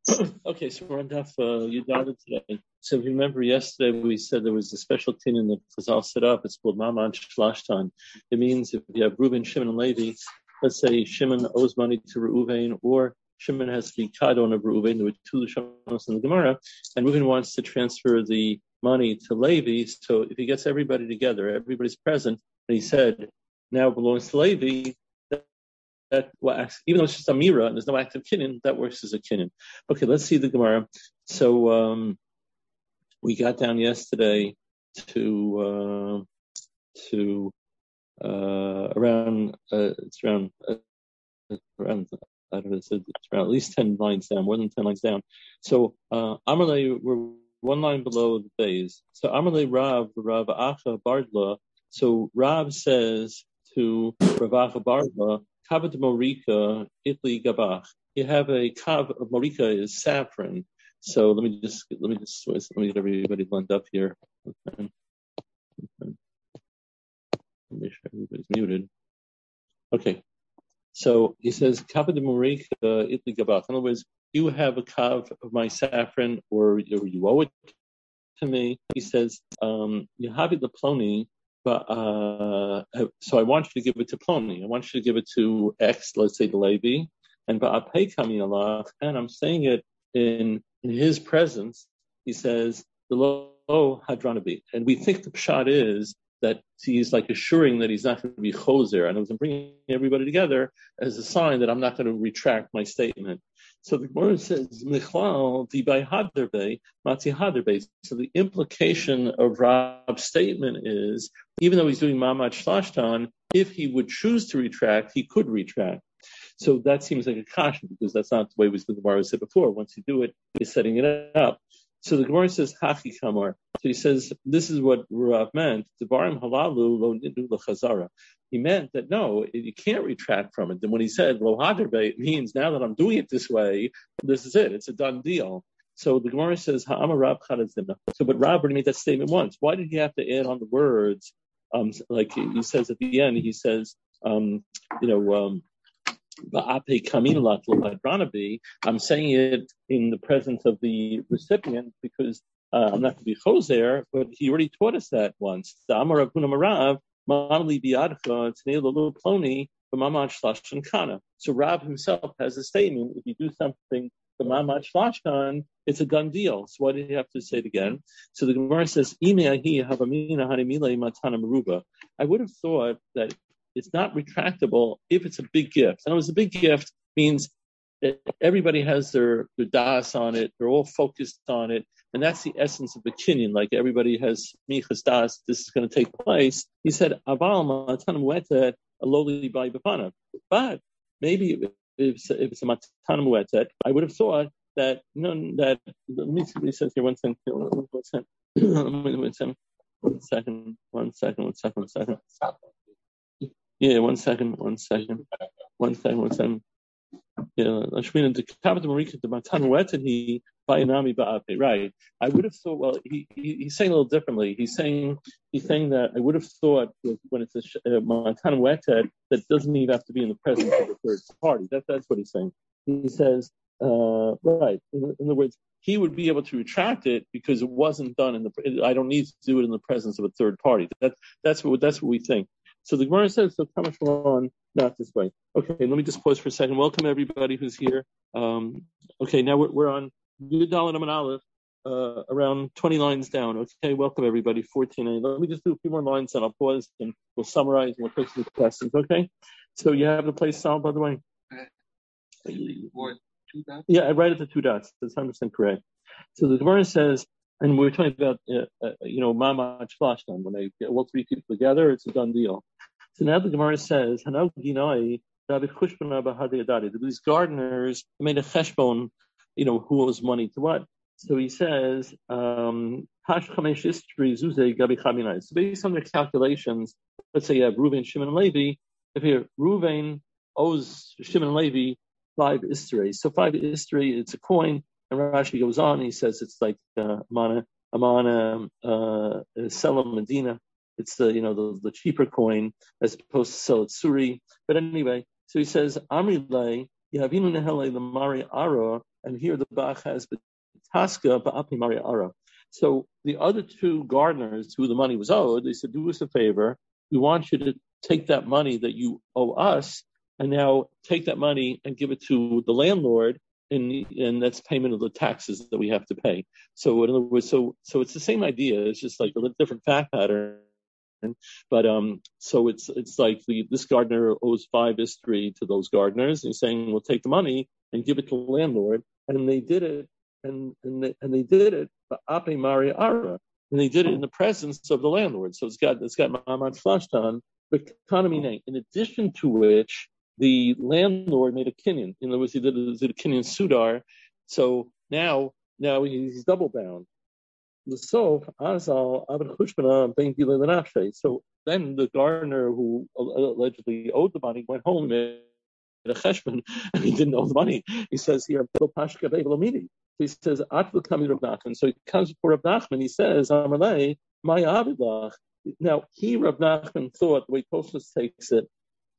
Okay, so we're on Daf Yudalid today. So if you remember yesterday, we said there was a special tinyan that Chazal set up. It's called Maman Shlashtan. It means if you have Reuben, Shimon, and Levi, let's say Shimon owes money to Reuven, or Shimon has to be Kadon of Reuven. There were two Lashonos in the Gemara, and Reuven wants to transfer the money to Levi. So if he gets everybody together, everybody's present, and he said, now it belongs to Levi, that even though it's just a mira and there's no active kinyan, that works as a kinyan. Okay, let's see the Gemara. So we got down yesterday to around it's around I don't know, it's around at least 10 lines down, more than 10 lines down. So Amalei, we're one line below the base. So Amalei Rav Acha Bardla. So Rav says to Rav Acha Bardla, Kavat Morika Itli Gabach. You have a kav of Morika is saffron. So let me get everybody lined up here. Okay. Make sure everybody's muted. Okay. So he says Kavat Morika Itli Gabach. In other words, you have a kav of my saffron, or you owe it to me. He says, you have it the ploni. But so I want you to give it to Ploni. I want you to give it to X, let's say the Levi, and Ba'apei Kamin Allah, and I'm saying it in his presence. He says the lo hadranabi, and we think the pshat is that he's like assuring that he's not going to be choser, and I was bringing everybody together as a sign that I'm not going to retract my statement. So the Gemara says, Michlal dibay haderbe, mati haderbe. So the implication of Rab's statement is, even though he's doing mamad shlashtan, if he would choose to retract, he could retract. So that seems like a caution, because that's not the way the Gemara said before. Once you do it, he's setting it up. So the Gemara says, Hachi Kamar. So he says, this is what Rav meant. Devarim halalu lo nidu l'chazara. He meant that no, you can't retract from it. And when he said lo haderbe, it means now that I'm doing it this way, this is it. It's a done deal. So the Gemara says, Ha'amar Rab chadazimna. So, but Rab already made that statement once. Why did he have to add on the words? Like he says at the end, he says, I'm saying it in the presence of the recipient because I'm not going to be choser, but he already taught us that once. So Rav himself has a statement: if you do something for Mamad Shlashkan, it's a done deal. So why did he have to say it again? So the Gemara says, I would have thought that it's not retractable if it's a big gift. And it was a big gift means that everybody has their das on it. They're all focused on it. And that's the essence of the kinyan. Like everybody has michas das. This is going to take place. He said, aval matan muetet aloli by b'pana. But maybe if it's a matan muetet, I would have thought that, let me see what he says here. One second. Yeah, one second. Yeah, right. I would have thought. Well, he's saying a little differently. He's saying that I would have thought that when it's a matan weted, that doesn't even have to be in the presence of the third party. That's what he's saying. He says, right. In other words, he would be able to retract it because it wasn't done I don't need to do it in the presence of a third party. That's what we think. So the Gemara says, so come on, not this way. Okay, let me just pause for a second. Welcome everybody who's here. Okay, now we're on Yudalid Amud Aleph, around 20 lines down. Okay, welcome everybody, 14. Let me just do a few more lines and I'll pause and we'll summarize and we'll take some questions, okay? So you have the place solved, by the way? Yeah, I write it to 2 dots. That's 100% correct. So the Gemara says, and we were talking about, Mamad Shlashtan. When they get all 3 people together, it's a done deal. So now the Gemara says, these gardeners made a cheshbon, who owes money to what? So he says, so based on their calculations, let's say you have Reuven, Shimon, and Levi. If here Reuven owes Shimon and Levi 5 isterei. So 5 isterei, it's a coin. And Rashi goes on, he says it's like Amana Selam Medina. It's the cheaper coin as opposed to sell it Suri. But anyway, so he says Amri Lei Yahavinu nehele l'mari ara, and here the Bach has b'taska ba'api mari ara. So the other two gardeners who the money was owed, they said, do us a favor. We want you to take that money that you owe us and now take that money and give it to the landlord, and that's payment of the taxes that we have to pay. So in other words, so it's the same idea. It's just like a little different fact pattern. But so it's like this gardener owes 5 istri to those gardeners, and he's saying, we'll take the money and give it to the landlord. And they did it, and they did it ape mari ara, and they did it in the presence of the landlord. So it's got ma'amad flashtan, but economy. In addition to which, the landlord made a kinyan. In other words, he did a kinyan sudar. So now he's double bound. So then the gardener who allegedly owed the money went home and made a cheshbon, and he didn't owe the money. He says here, he says, so he comes before Rav Nachman, he says, Amalei, my avidlach. Now, Rav Nachman thought, the way Tosfos takes it,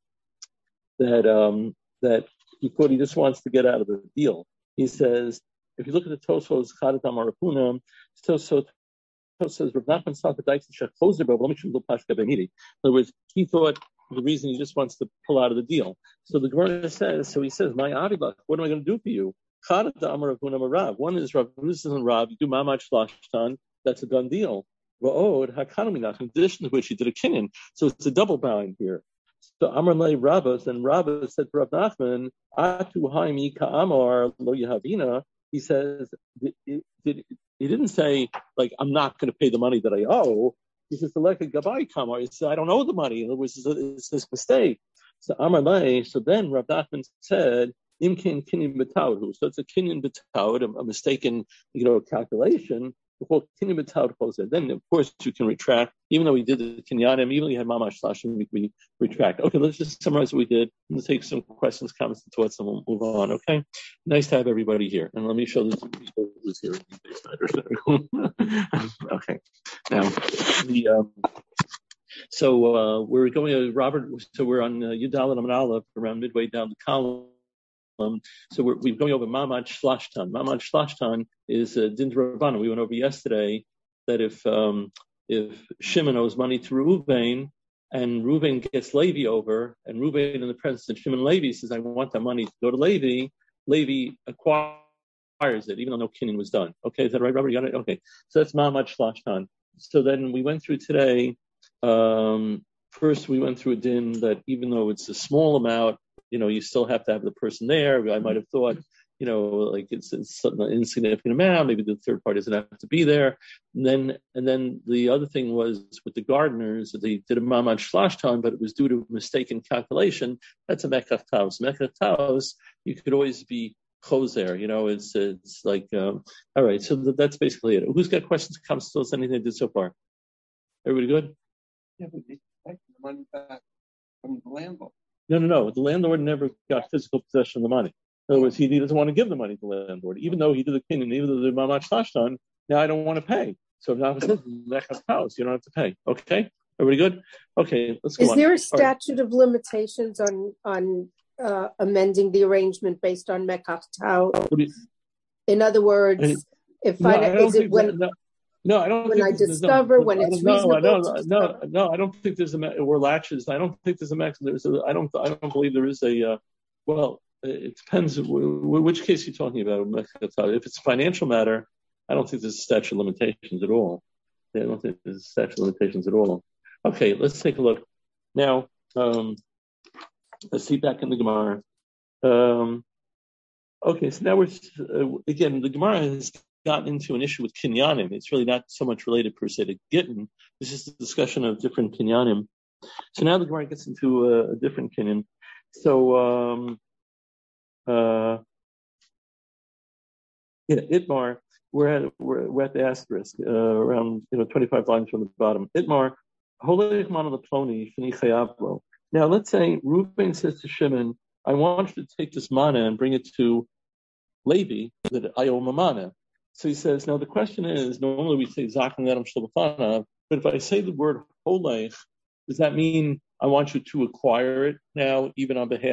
that he thought he just wants to get out of the deal. He says, if you look at the Tosfos, Chadat Amarapunam, so says Rav Nachman saw the dikes and shechlozer, but let me show you pashka b'midi. In other words, he thought the reason he just wants to pull out of the deal. So the Gemara says, so he says, my avibach, what am I going to do for you? Chadat Amarapunam Rav. One is Rav Nuzin and Rav. You do mamach shlashtan. That's a done deal. Va'od hakanami. In addition to which he did a kinyan. So it's a double bind here. So Amar Lei Rabbas, and Rabbas said to Rav Nachman, Atu haimi ka'amar lo yahavina. He says, he didn't say, like, I'm not going to pay the money that I owe. He says, like a gabai kamar. He says, I don't owe the money. In other words, it's this mistake. So Amar Lei, so then Rav Nachman said, Imkin kinyan b'taud. So it's a kinyan b'taud, a mistaken, calculation. Then, of course, you can retract. Even though we did the kinyanim, even though we had mamash slashim, we retract. Okay, let's just summarize what we did. Let's take some questions, comments, and thoughts, and we'll move on. Okay, nice to have everybody here. And let me show this people who's here. Okay, now we're going to Robert. So we're on Yudal and Aleph, around midway down the column. So we're going over Mamad Shlashtan. Mamad Shlashtan is Din Rabbanan. We went over yesterday that if Shimon owes money to Reuven and Reuven gets Levi over, and Reuven in the presence of Shimon Levi says, I want that money to go to Levi, Levi acquires it, even though no kinyan was done. Okay, is that right, Robert? You got it? Okay. So that's Mamad Shlashtan. So then we went through today, first we went through a din that even though it's a small amount, you still have to have the person there. I might have thought, like it's an insignificant amount. Maybe the third party doesn't have to be there. And then the other thing was with the gardeners, they did a mamad shlashtan, but it was due to mistaken calculation. That's a mekach taos. Mekach taos, you could always be choser. It's like, all right. So that's basically it. Who's got questions, comments, thoughts, anything they did so far? Everybody good? Yeah, but they take the money back from the landlord. No. The landlord never got physical possession of the money. In other words, he doesn't want to give the money to the landlord, even though he did the kinyan, even though the mamach shlashtan. Now I don't want to pay. So now it says mekach taos, you don't have to pay. Okay, everybody good? Okay, let's go on. Is there a statute of limitations on amending the arrangement based on mekach taos? In other words, No, I don't. When I discover when it's reasonable. No, I don't think there's or latches. I don't think there's a maximum. I don't believe there is a. Well, it depends which case you're talking about. If it's a financial matter, I don't think there's a statute of limitations at all. I don't think there's a statute of limitations at all. Okay, let's take a look now. Let's see back in the Gemara. Okay, so now we're again. The Gemara has gotten into an issue with kinyanim. It's really not so much related per se to gittin. This is the discussion of different kinyanim. So now the Gemara gets into a different kinyan. So Itmar, we're at the asterisk around 25 lines from the bottom. Itmar, now let's say Reuben says to Shimon, I want you to take this mana and bring it to Levi that I owe mana. So he says, now the question is, normally we say Zakan Adam Shlabafana, but if I say the word Holech, does that mean I want you to acquire it now, even on behalf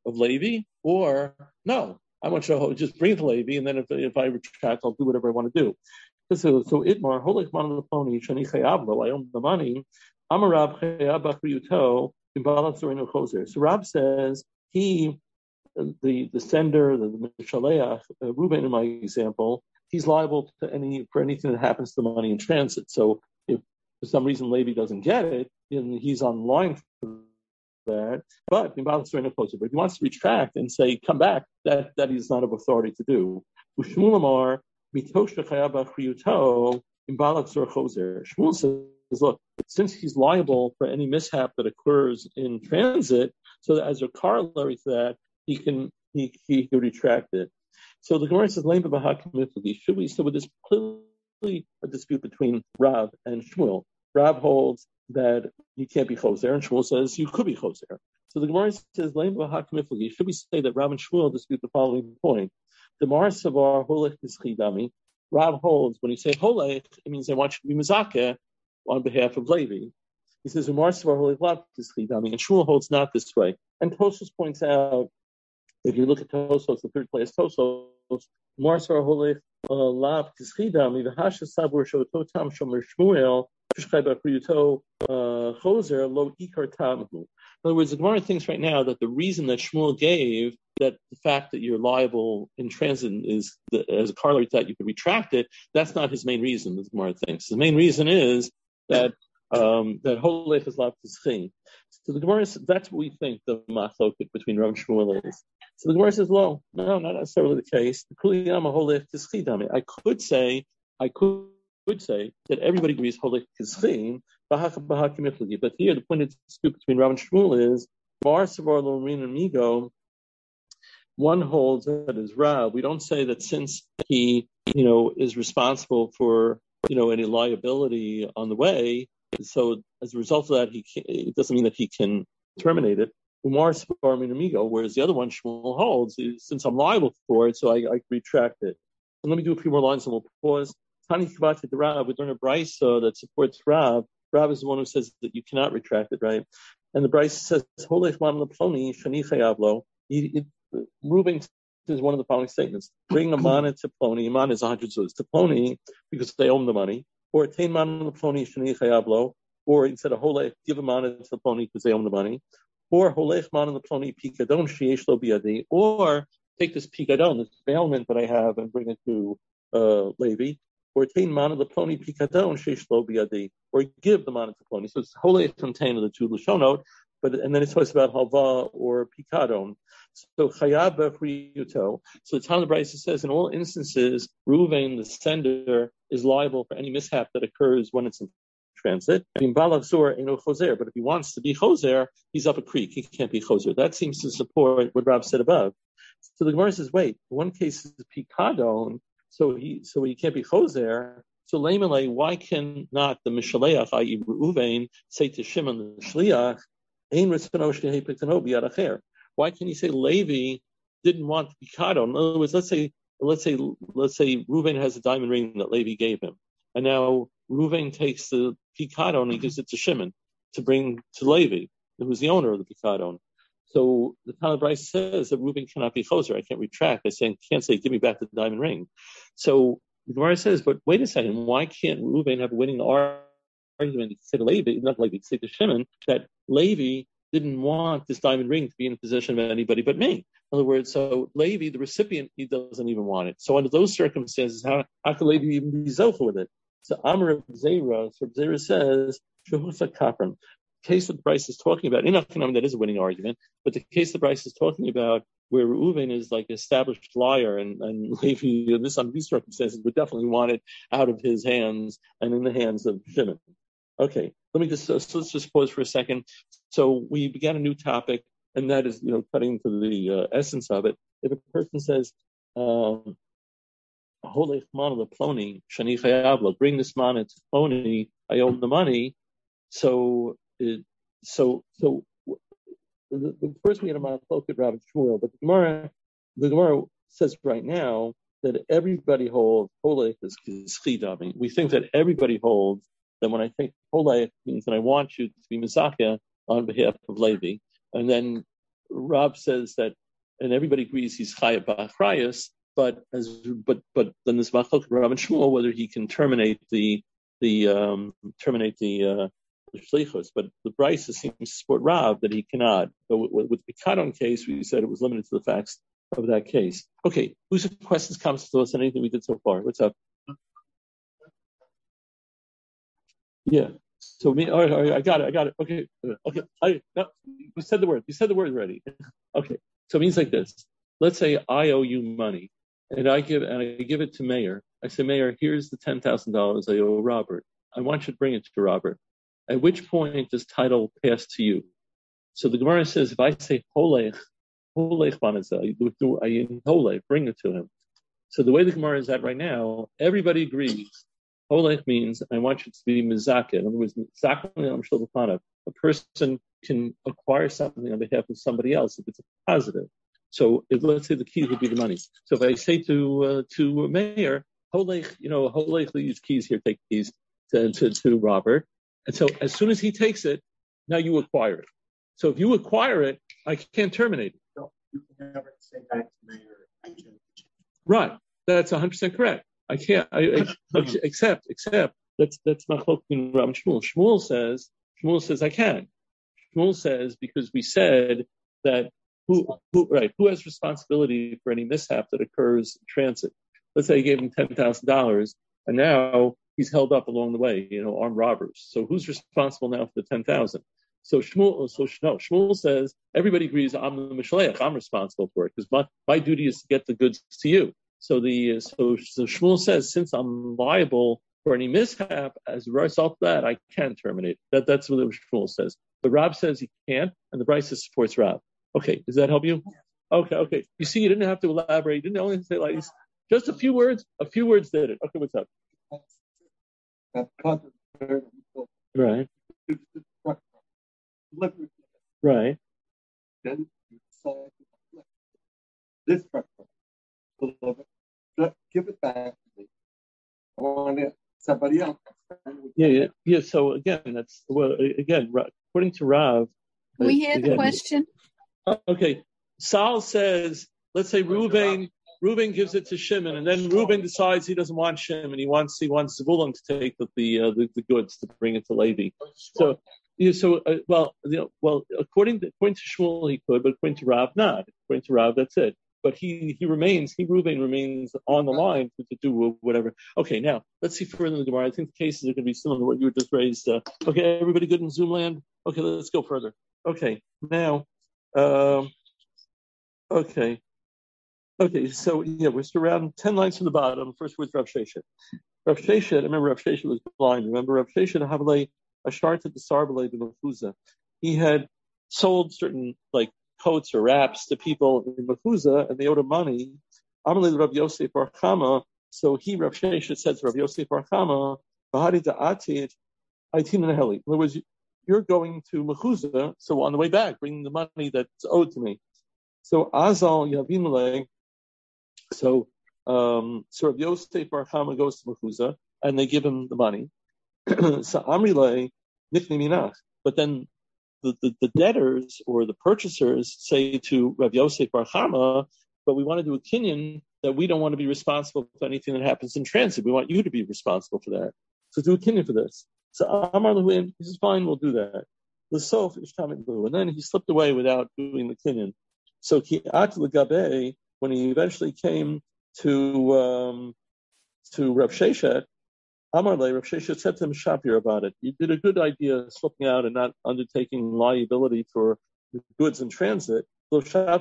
of Levi, or no, I want you to just bring it to Levi, and then if I retract, I'll do whatever I want to do. So Itmar, Holech man l'ploni shani chayavlo, I own the money. Amarav chayav b'chriyuto imbalance or no choser. So Rab says he, the sender, the Shaleach, Reuben in my example, he's liable to for anything that happens to the money in transit. So if for some reason Levi doesn't get it, then he's on line for that. But imbalance or no choser. But if he wants to retract and say come back, that he's not of authority to do. Shmuel Amar mitosha chayav b'chriyuto imbalance or choser. Shmuel says, look, since he's liable for any mishap that occurs in transit, so that as a corollary to that, he can retract it. So the Gemara says, should we? So with this clearly a dispute between Rav and Shmuel. Rav holds that you can't be choser, and Shmuel says you could be choser. So the Gemara says, should we say that Rav and Shmuel dispute the following point? The Mar Savar Holech B'Schidami. Rav holds when you say Holech, it means I want you to be Mizakeh on behalf of Levi. He says, and Shmuel holds not this way. And Tosfos points out, if you look at Tosfos, the third place Tosfos, Marsvar Holech Lav Tischidami, V'hasha Sabur Shototam Shomer Shmuel, Shchai B'Kriyuto Choser Lo Ikar Tamhu. In other words, the Gemara thinks right now that the reason that Shmuel gave, that the fact that you're liable in transit is as a corollary to that you could retract it, that's not his main reason, the Gemara thinks. The main reason is that Holech is lav tischin. So the Gemara says that's what we think the machloket between Rav and Shmuel is. So the Gemara says, well, no, not necessarily the case. I could say that everybody agrees Holech tischin, but here the point of dispute between Rav and Shmuel is one holds that as Rav. We don't say that since he is responsible for any liability on the way. So as a result of that, it doesn't mean that he can terminate it. Whereas the other one Shmuel holds is, since I'm liable for it, so I retract it. And let me do a few more lines and we'll pause. Tani Kavati the Rav, we learn a brisa that supports Rav. Rav is the one who says that you cannot retract it, right? And the brisa says, Holech man l'ploni shani chayavlo. Reuben is one of the following statements. Bring a mana to Ploni. Mana is 100 zuz to Ploni because they own the money. Or attain mana to Ploni shani chayavlo. Or instead of Holech, give a mana to Ploni because they own the money. Or Holech mana to Ploni pikadon sheyesh lo biyadi. Or take this pikadon, this bailment that I have, and bring it to Levi. Or attain mana to Ploni pikadon sheyesh lo biyadi. Or give the mana to Ploni. So it's Holech contained in the two lashonot. And then it talks about halva or pikadon. So chayav b'chriyuto. So the Tana Brisa says in all instances, Reuven, the sender, is liable for any mishap that occurs when it's in transit. But if he wants to be choser, he's up a creek. He can't be choser. That seems to support what Rav said above. So the Gemara says, wait, one case is pikadon, so he can't be choser. So Leimelei, why can not the Mishaleach, i.e. Reuven, say to Shimon the Shliach, why can you say Levi didn't want pikadon? In other words, let's say Reuven has a diamond ring that Levi gave him, and now Reuven takes the pikadon and gives it to Shimon to bring to Levi, who's the owner of the pikadon. So the Tana Brisa says that Reuven cannot be choser. I can't retract. Can't say give me back the diamond ring. So the Gemara says, but wait a second, why can't Reuven have a winning argument to say to Levi, not Levi, to say to Shimon that Levi didn't want this diamond ring to be in the possession of anybody but me? In other words, so Levi, the recipient, he doesn't even want it. So under those circumstances, how can Levi even be zelcha with it? So Amar of Zera, says, Shehusa Kapran. The case that the Brisa is talking about, that is a winning argument, but the case the Brisa is talking about where Reuven is like an established liar and Levi, under these circumstances, would definitely want it out of his hands and in the hands of Shimon. Okay, let's just pause for a second. So we began a new topic, and that is, cutting to the essence of it. If a person says, Holech mana l'ploni shani chayavlo, bring this mana to Ploni, I own the money. So the first we had a machloket Rav and Shmuel, but the Gemara says right now that everybody holds Holech is chidami. We think that everybody holds that when I think Holech means that I want you to be Mizakeh on behalf of Levi, and then Rob says that, and everybody agrees he's chayav b'achrayus, but then there's machlok Rav and Shmuel whether he can terminate the shlichus. But the Brisa seems to support Rav that he cannot. But with the Kadon case, we said it was limited to the facts of that case. Okay, who's the questions, comments to us on anything we did so far? What's up? Yeah. So all right, I got it. Okay. You said the word already. Okay. So it means like this. Let's say I owe you money, and I give it to Mayor. I say, Mayor, here's the $10,000 I owe Robert. I want you to bring it to Robert. At which point does title pass to you? So the Gemara says, if I say holech banazah, bring it to him. So the way the Gemara is at right now, everybody agrees. Holech means I want you to be mizakeh. In other words, a person can acquire something on behalf of somebody else if it's a positive. So let's say the keys would be the money. So if I say to Mayor, Holech, use keys here, take keys to Robert. And so as soon as he takes it, now you acquire it. So if you acquire it, I can't terminate it. No, you can never say back to Mayor. Right. That's 100% correct. I can't. Except that's machlok between Rav and Shmuel. Shmuel says I can. Shmuel says because we said that who has responsibility for any mishap that occurs in transit. Let's say he gave him $10,000 and now he's held up along the way, armed robbers. So who's responsible now for the 10,000? So Shmuel says everybody agrees I'm the mishleach. I'm responsible for it because my duty is to get the goods to you. So Shmuel says, since I'm liable for any mishap, as a result of that, I can terminate. That's what Shmuel says. But Rav says he can't, and the Brisa supports Rav. Okay, does that help you? Okay. You see, you didn't have to elaborate. You didn't only say like just a few words. A few words did it. Okay, what's up? Right. Right. Then you decide to this structure. Give it back to me. I want somebody else. Yeah. So again, according to Rav. We have a question. Okay. Sal says, let's say Reuven gives it to Shimon, and then Reuven decides he doesn't want Shimon, he wants Zebulun to take the goods to bring it to Levi. According to Shmuel he could, but according to Rav not. According to Rav, that's it. But Reuven remains on the line to do whatever. Okay, now let's see further in the Gemara. I think the cases are going to be similar to what you just raised. Okay, everybody good in Zoom land? Okay, let's go further. Okay, now, okay, so we're still around 10 lines from the bottom. First with Rav Sheshet. Rav Sheshet, I remember Rav Sheshet was blind. Remember Rav Sheshet Havale Asharta the Sarbale b'Mefuzah. He had sold certain coats or wraps to people in Mefuzah, and they owed him money. Amalei Rav Yosef Bar Chama. So Rav Sheshet said to Rav Yosef Bar Chama, "Bahari da'atit aitin neheli." In other words, you're going to Mefuzah, so on the way back, bring the money that's owed to me. So Azal Yavimle. So Rav Yosef Bar Chama goes to Mefuzah, and they give him the money. So Amrile Nifni Minach. But then the debtors or the purchasers say to Rav Yosef Bar Chama, but we want to do a kinyan that we don't want to be responsible for anything that happens in transit. We want you to be responsible for that. So do a kinyan for this. So Amar Lehuin, he says, fine, we'll do that. The Sof Ishtamit Lu. And then he slipped away without doing the kinyan. So Ki'at L'Gabe, when he eventually came to Rav Sheshet, Amarle, Rav Sheshet said to him, Shapir, about it. You did a good idea slipping out and not undertaking liability for the goods in transit. In other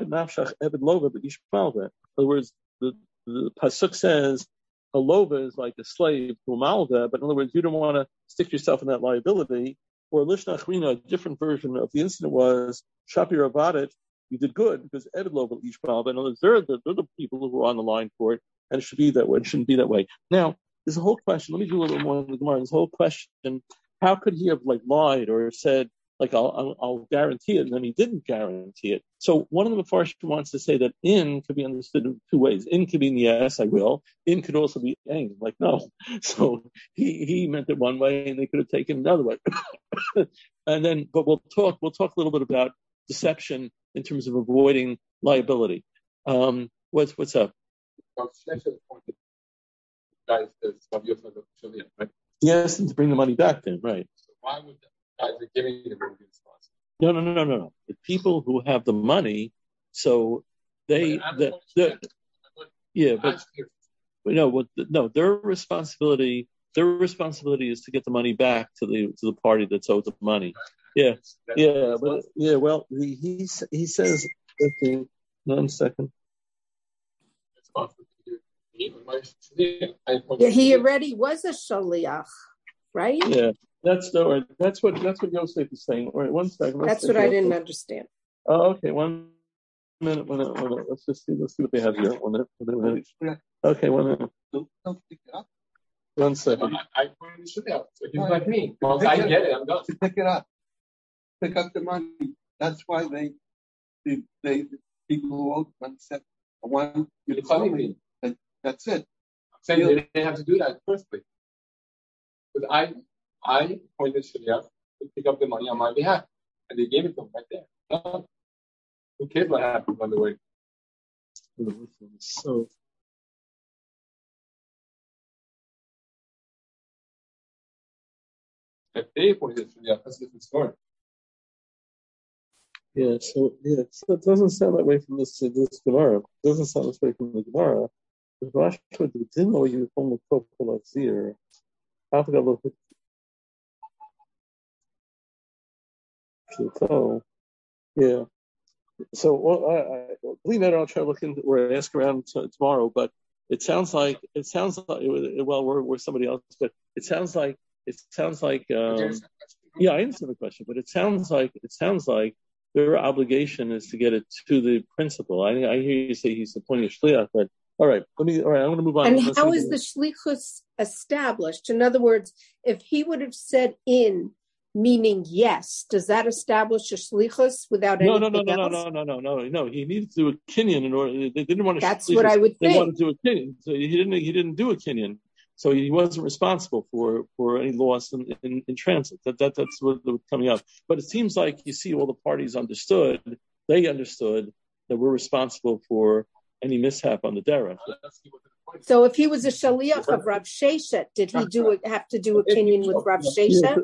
words, the Pasuk says a lova is like a slave to a malva, but in other words, you don't want to stick yourself in that liability. Or Lishnachrina, a different version of the incident was Shapir about it. You did good because Eved Lova Ish Malva. In other words, they're the people who are on the line for it, and it should be that way. It shouldn't be that way. Now, there's a whole question. Let me do a little more in the Gemara. This whole question: how could he have lied or said I'll guarantee it, and then he didn't guarantee it? So one of the Mefarshim wants to say that in could be understood in two ways. In could mean yes, I will. In could also be aim, no. So he meant it one way, and they could have taken another way. And then, but we'll talk a little bit about deception in terms of avoiding liability. What's up? Right? He asked them to bring the money back then, right? So why would the guys are giving the money be responsible? No. The people who have the money, so their responsibility is to get the money back to the party that's owed the money. Well, he says. Okay, 1 second. He already was a shaliach, right? Yeah, that's what Yosef is saying. All right, 1 second. That's what I didn't understand. Oh, okay. 1 minute. Let's see what they have here. 1 minute. Okay, 1 minute. Don't pick it up. 1 second. I pointed the shit out. So he's like me. Once I get it, I'm done. Pick it up. Pick up the money. That's why the people who owe money said, "I want you to tell me." That's it. I'm saying they didn't have to do that firstly. But I pointed the shit out to pick up the money on my behalf, and they gave it to him right there. Who cares what happened on the way? So. If they pointed to the that's a different story. So it doesn't sound that way from this Gemara. It doesn't sound this way from the Gemara. The Rashi didn't know you from the Kopal Azir. I forgot a little bit. So, yeah. So, I believe that I'll try to look into or ask around tomorrow. But it sounds like we're somebody else. But it sounds like. Yeah, I understand the question, but it sounds like their obligation is to get it to the principal. I hear you say he's appointing a shliach, but all right, I'm going to move on. And how is the shlichus established? In other words, if he would have said in, meaning yes, does that establish a shlichus without anything else? No. He needed to do a kinyan in order. They didn't want to. That's what I would think. They wanted to do a kinyan, so he didn't do a kinyan. So he wasn't responsible for any loss in transit. That's what was coming up. But it seems like you see all the parties understood. They understood that we're responsible for any mishap on the derech. So if he was a shaliach of Rav Sheshet, did he have to do a kinyan with Rav Sheshet?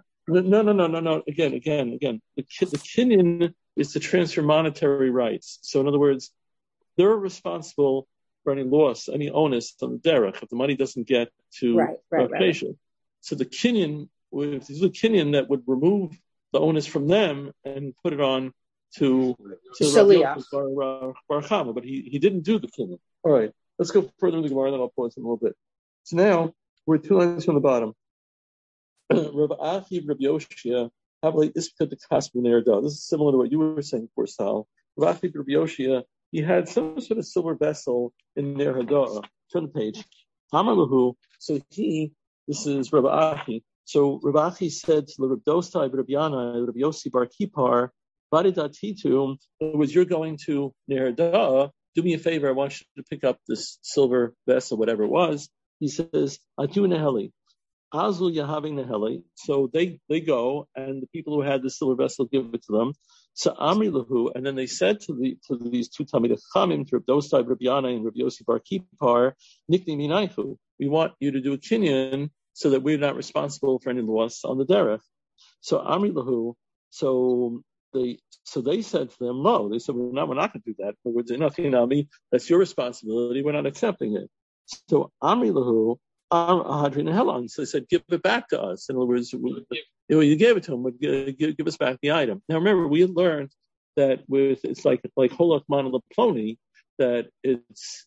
No. Again. The kinyan is to transfer monetary rights. So in other words, they're responsible for any loss, any onus on the derech if the money doesn't get to Rav Sheshet. So the kinyan, if there's a kinyan that would remove the onus from them and put it on to Shaliach. Baruch Hama, but he didn't do the kinyan. All right, let's go further with the Gemara, and then I'll pause in a little bit. So now we're 2 lines from the bottom. Rav Achi, Rav Yoshia, this is similar to what you were saying, Sal. Rav Achi, Rav Yoshia, he had some sort of silver vessel in Ner Hada'ah. Turn the page. Amalahu. So this is Rav Achi. So Rav Achi said to Rav Dostai, Rav Yana, Rav Yossi Bar Kippar, Vadidatitum, it was you're going to Ner Hada'ah. Do me a favor. I want you to pick up this silver vessel, whatever it was. He says, Atu Neheli. Azul Yahaving Neheli. So they go, and the people who had the silver vessel give it to them. So Amri Lahu, and then they said to these two Talmidei Chachamim, to Rav Dostai, Rav Yana, and Rav Yossi Bar Kippar, Nikni Minayhu, we want you to do a kinyan so that we're not responsible for any loss on the derech. So Amri Lahu, so they said to them, no, they said, we're not going to do that. We're doing nothing, Nami, that's your responsibility, we're not accepting it. So Amri Lahu, Hadrin Helon. So they said, give it back to us. In other words, you gave it to them, but give us back the item. Now remember, we learned that it's like Holach Manalaploni, that it's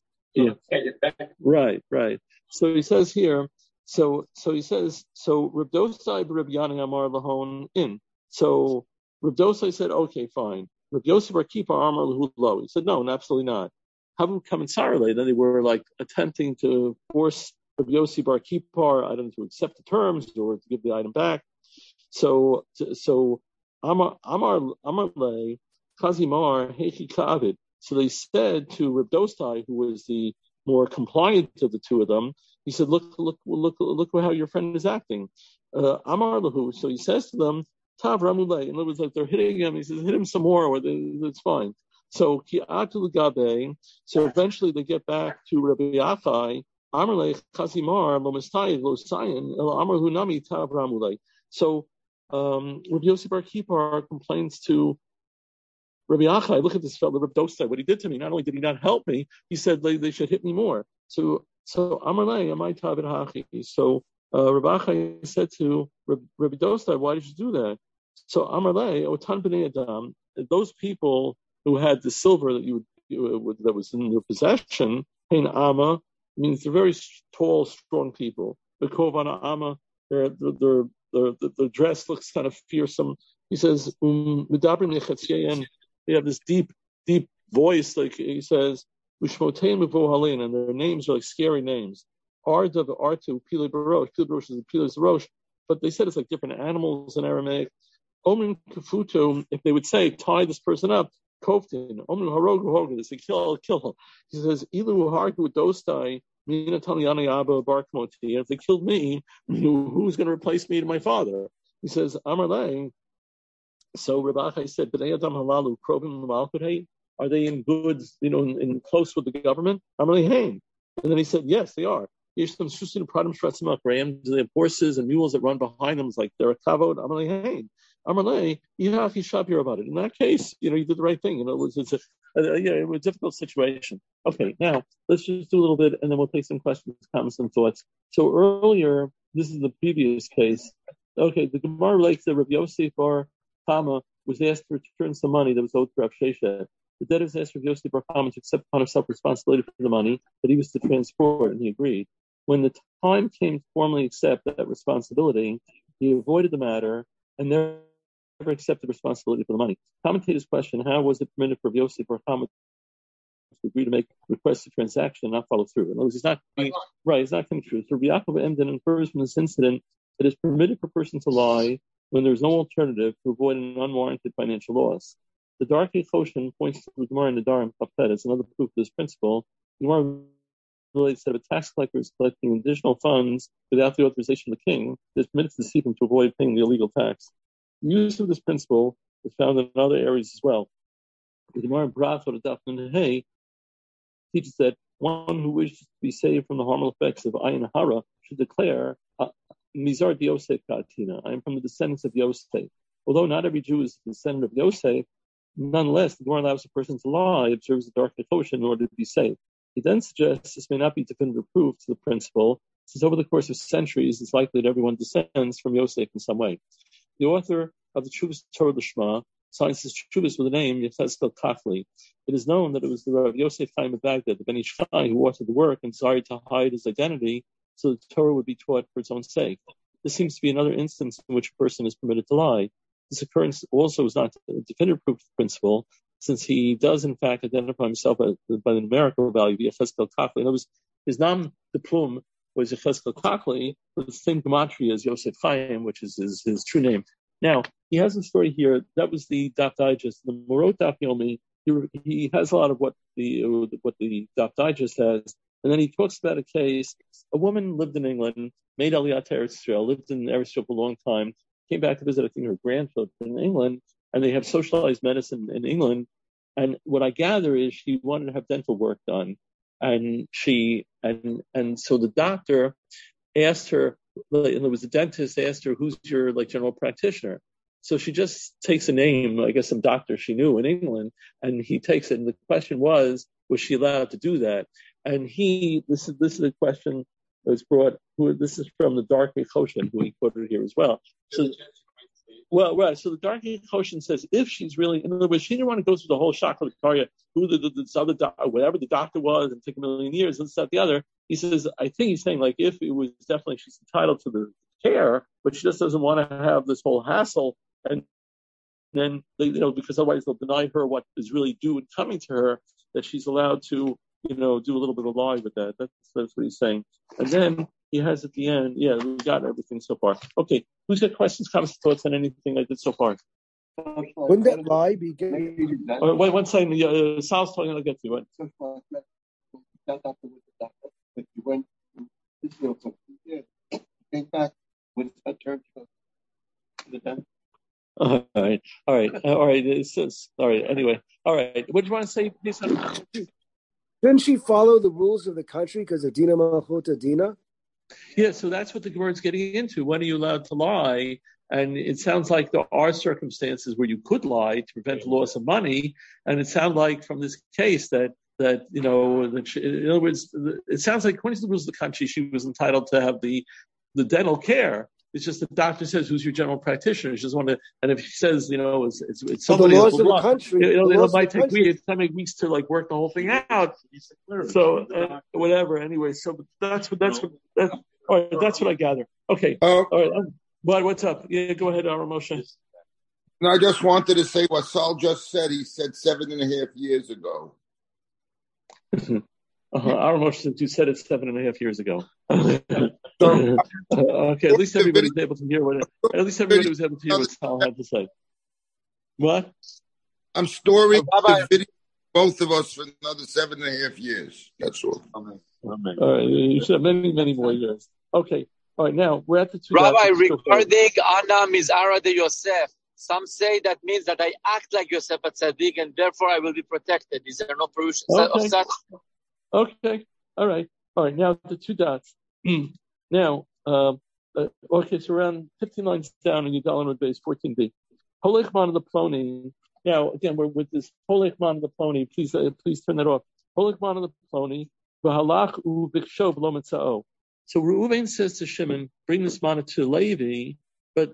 right. So he says here, so he says, Rav Dostai Rav Yana Amar Lahon in. So Rav Dostai said, okay, fine. Rav Yosef Bar Kippar Amar Lahu Lo. He said, no, absolutely not. Have them come in Sarale. Then they were like attempting to force Rav Yossi Bar Kippar, I don't know, to accept the terms or to give the item back. So Amar Le Kazimar Hechi Kavid. So they said to Rav Dostai, who was the more compliant of the two of them, he said, look how your friend is acting. Amar Lahu. So he says to them, Tav Ramulay. In other words, like they're hitting him. He says, hit him some more, or it's fine. So so eventually they get back to Rabbi Achai. Amarle Chazimar lo Mistayid lo Sayin el Amar Hunami Tav Ramulay. So Rabbi Yossi Bar Kippur complains to Rabbi Achai, look at this fellow, Rabbi Dostai, what he did to me. Not only did he not help me, he said they should hit me more. So Amarle Amai Tavid Hachi. So Rabbi Achai said to Rabbi Dostai, why did you do that? So Amarle Otan B'nei Adam, those people who had the silver that was in their possession, Hein Ama means they're very tall, strong people. The Kovana Ama, their dress looks kind of fearsome. He says, they have this deep voice, like he says, and their names are like scary names. Artu, Pile Barosh, Pile Barosh is Pile Rosh, but they said it's like different animals in Aramaic. Omen Kufutu, if they would say, tie this person up, Koftin, Omen Harogu, they say, kill. He says, Ilu Hargu Dostai, Mina Taliana Abba Barkmoti, if they killed me, who's going to replace me to my father? He says, Amarle. So Rabbi Achai said, "B'nei Adam halalu krobim l'malchut. Are they in good, in close with the government?" Amarle hein. And then he said, "Yes, they are. Yishtam shusin pradim shratzim akrayim. Do they have horses and mules that run behind them? It's like they're a kavod." Amarle hein. Amarle, yihachi shabir about it. In that case, you did the right thing. It was a difficult situation. Okay, now let's just do a little bit, and then we'll take some questions, comments, and thoughts. So earlier, this is the previous case. Okay, the Gemara relates that Rabbi Yosef Bar Chama was asked to return some money that was owed to Rav Sheshet. The debtor was asked Rabbi Yosef Bar Chama to accept upon himself responsibility for the money that he was to transport, and he agreed. When the time came to formally accept that responsibility, he avoided the matter and never accepted responsibility for the money. Commentators question, how was it permitted for Rabbi Yosef Bar Chama to agree to make requests to transaction and not follow through? In other words, he's not coming true. So Rabbi Yaakov Emden infers from this incident that it is permitted for a person to lie when there is no alternative to avoid an unwarranted financial loss. The Darkei Choshen points to the Gemara in the Darim Chafet as another proof of this principle. The Gemara relates that if a tax collector is collecting additional funds without the authorization of the king, it is permitted to deceive him to avoid paying the illegal tax. The use of this principle is found in other areas as well. The Gemara in Brachot Daf Nun teaches that one who wishes to be saved from the harmful effects of ayin hara should declare, Mizar Yosef Katina, I am from the descendants of Yosef. Although not every Jew is a descendant of Yosef, nonetheless, the Gemara allows a person to lie, observes the Darkei Choshen in order to be saved. He then suggests this may not be definitive proof to the principle, since over the course of centuries, it's likely that everyone descends from Yosef in some way. The author of the Chuvas Torah Lishma signs his Chuvas with the name Yechezkel Kachli. It is known that it was the Rav Yosef Chaim of Baghdad, the Ben Ish Chai, who authored the work and desired to hide his identity so the Torah would be taught for its own sake. This seems to be another instance in which a person is permitted to lie. This occurrence also is not a definitive proof of the principle, since he does in fact identify himself by the numerical value, Yechezkel Kachli. In other words, his nam de plum was Yechezkel Kachli, with the same gematria as Yosef Chaim, which is his true name. Now, he has a story here. That was the Daf Digest. The Morot Daf Yomi, he has a lot of what the Daf Digest has. And then he talks about a case. A woman lived in England, made Aliyah to Eretz Yisrael, lived in Eretz Yisrael for a long time, came back to visit, I think, her grandchildren in England, and they have socialized medicine in England. And what I gather is she wanted to have dental work done. And so the doctor asked her, and there was a dentist asked her, who's your general practitioner? So she just takes a name, I guess some doctor she knew in England, and he takes it. And the question was she allowed to do that? And this is a question that was brought. This is from the Darkei Choshen, who he quoted here as well. So, right. So the Darkei Choshen says if she's really, in other words, she didn't want to go through the whole Shachar Karya, who this other doctor, whatever the doctor was, and take a million years, and that the other. He says, I think he's saying if it was definitely she's entitled to the care, but she just doesn't want to have this whole hassle, and then because otherwise they'll deny her what is really due and coming to her, that she's allowed to do a little bit of a lie with that. That's what he's saying. And then he has at the end, we got everything so far. Okay, who's got questions, comments, thoughts on anything I did so far? Wouldn't that lie be good? One second, Sal's talking, I'll get to it. You went to Israel for 2 years. Came back with a turn to the dentist. All right. Anyway. All right. What do you want to say? Didn't she follow the rules of the country because of Dina Malchuta Dina? Yeah, so that's what the Gemara is getting into. When are you allowed to lie? And it sounds like there are circumstances where you could lie to prevent the loss of money. And it sounds like from this case that in other words, it sounds like according to the rules of the country, she was entitled to have the dental care. It's just the doctor says, "Who's your general practitioner?" She just want to, and if she says, it's somebody, the laws of the country, it might take weeks. It might take weeks to work the whole thing out. So whatever. Anyway, so that's what all right, that's what I gather. Okay. All right. Bud, what's up? Yeah, go ahead, Moshe. No, I just wanted to say what Saul just said. He said 7.5 years ago. Moshe, since you said it 7.5 years ago. Okay, at least everybody was able to hear what Saul had to say. What? I'm storing the video both of us for another 7.5 years. That's all. Amen. All right, you said many, many more years. Okay. All right, now we're at the two. Rabbi, regarding Anna Mizara de Yosef, some say that means that I act like Yosef at Tzaddik and therefore I will be protected. Is there no proof of such? Okay. All right. Now the two dots. Now, so around 15 lines down in Yudalin base 14b. Holech man the Ploni. Now, again, we're with this Holech man the Ploni. Please turn that off. Holech man the Ploni. V'halach u b'ksho b'lo mitzao. So Reuven says to Shimon, bring this mana to Levi, but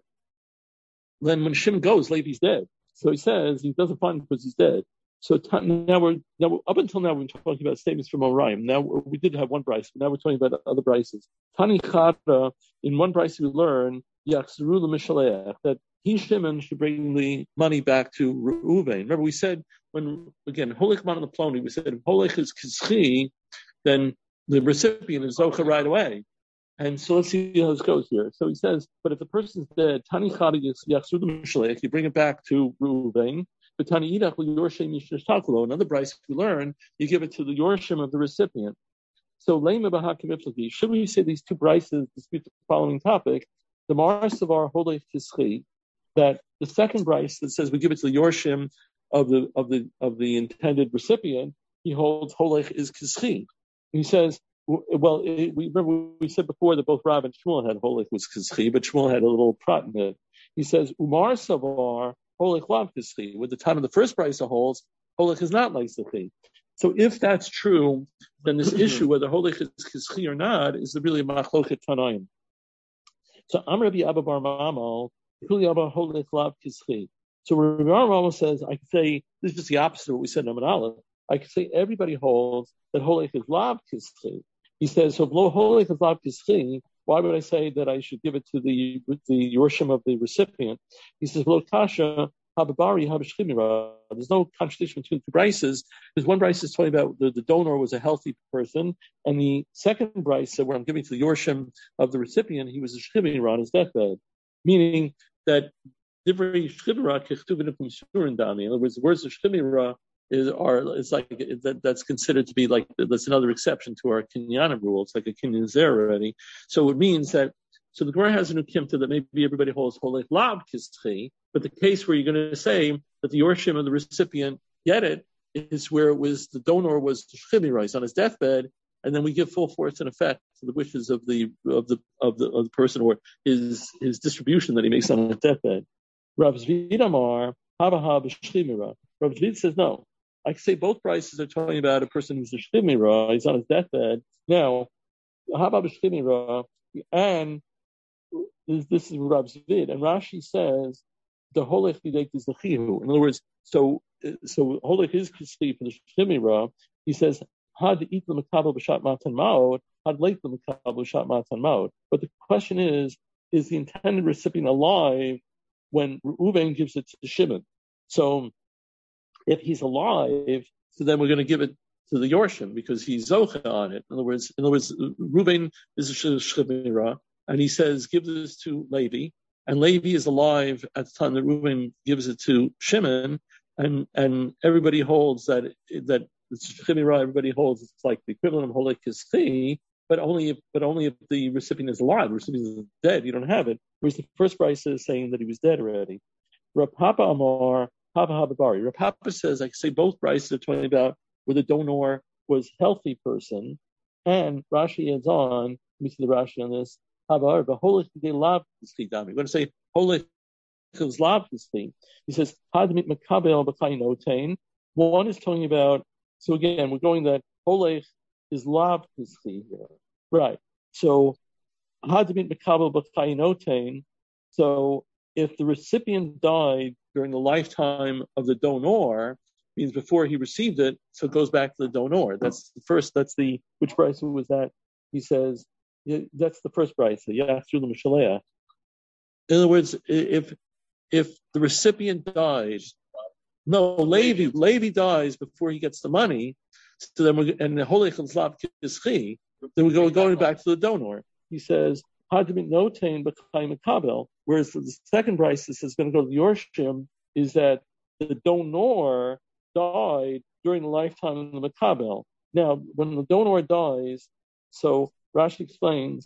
then when Shimon goes, Levi's dead. So he says he doesn't find him because he's dead. So now up until now we're talking about statements from Orion. Now we did have one Bryce, but now we're talking about other Bryces. Tani Chada, in one Bryce we learn Yachzru l'Mishaleach, that he Shimon should bring the money back to Reuven. Remember we said when again Holech man the Ploni, we said if Holech is Kizchi, then the recipient is Zocha right away. And so let's see how this goes here. So he says, but if the person's dead, Tani Chada Yachzru l'Mishaleach, you bring it back to Reuven. But Tani Idach Yorshem Yishtaklo, another Bryce we learn, you give it to the Yorshim of the recipient. So Lema Bahakim Iflaki, should we say these two Bryces dispute the following topic? The Mars of our Holech Tischi, that the second Bryce that says we give it to the Yorshim of the intended recipient, he holds Holech is Kischi. He says, well, we said before that both Rav and Shmuel had Holech was Kischi, but Shmuel had a little prat in it. He says, Umar Savar Holech lav Kischi. With the time of the first Bryce holds, Holech is not like Kischi. So if that's true, then this issue whether Holech is Kischi or not is really a machlochet Tanaim. So Amar Rabbi Abba Bar Mamal, Kuli Abba Holech lav Kischi. So Rabbi Bar Mamal says, I could say this is just the opposite of what we said in Amar Aleph. I could say everybody holds that Holech is lav Kischi. He says, so if Holech is lav Kischi, why would I say that I should give it to the Yorshim of the recipient? He says, Lo Kasha, Hababari, Habashchimira. There's no contradiction between the two Bryces. Because one Bryce is talking about the donor was a healthy person, and the second Bryce said, where I'm giving to the Yorshim of the recipient, he was a Shchimira on his deathbed. Meaning that Divrei Shchimira Kechtuvin Kumsurin Dami. In other words, the words of Shchimira that's considered to be like that's another exception to our Kinyanim rule. It's like a Kinyan Zer already. So it means that the Gemara has a new kimta that maybe everybody holds Holech lav Kischi, but the case where you're going to say that the Yorshim of the recipient get it is where it was the donor was Shchimirais on his deathbed, and then we give full force and effect to the wishes of the person or his distribution that he makes on his deathbed. Rav Zvid Amar Haba B'Shchimira. Rav Zvid says no. I can say both Bryces are talking about a person who's a Shchimira, he's on his deathbed. Now, Haba B'Shchimira, and this is Rav Zvid, and Rashi says the Holech Nidek is the Chihu. In other words, so Holech is Kischi for the Shchimira. He says Had eat the Makabel B'Shat Matan Maod, Had late the Makabel B'Shat Matan Maod. But the question is the intended recipient alive when Reuven gives it to Shimon? So if he's alive, so then we're going to give it to the Yorshim because he's Zocha on it. In other words, Reuven is a Shchimira, and he says, give this to Levi, and Levi is alive at the time that Reuven gives it to Shimon, and everybody holds that Shchimira, everybody holds it's like the equivalent of Holech Kischi, but only if the recipient is alive. The recipient is dead, you don't have it. Whereas the first Bryce is saying that he was dead already. Rav Papa Amar, Papa Hababari. Rav Papa says, I can say both brises are talking about where the donor was healthy person, and Rashi adds on, let me see the Rashi on this, Habar, but holy they love this thing. We're going to say holy is love this thing. He says, Hadmit Makabel B'Chayin Otain. One is talking about, so again, we're going that holy is love this thing here. Right. So Hadmit Makabel B'Chayin Otain. So if the recipient died during the lifetime of the donor, means before he received it, so it goes back to the donor. That's the first, which price was that? He says, that's the first price. Yeah, through the Mishalea. In other words, if the recipient dies, Levi dies before he gets the money, so then and the Holy Chazlav Kizchi, then we're going back to the donor. He says, Hadimit Notain B'Chaim Kabel, whereas the second price that is going to go to the Yorshim is that the donor died during the lifetime of the Makabel. Now, when the donor dies, so Rashi explains,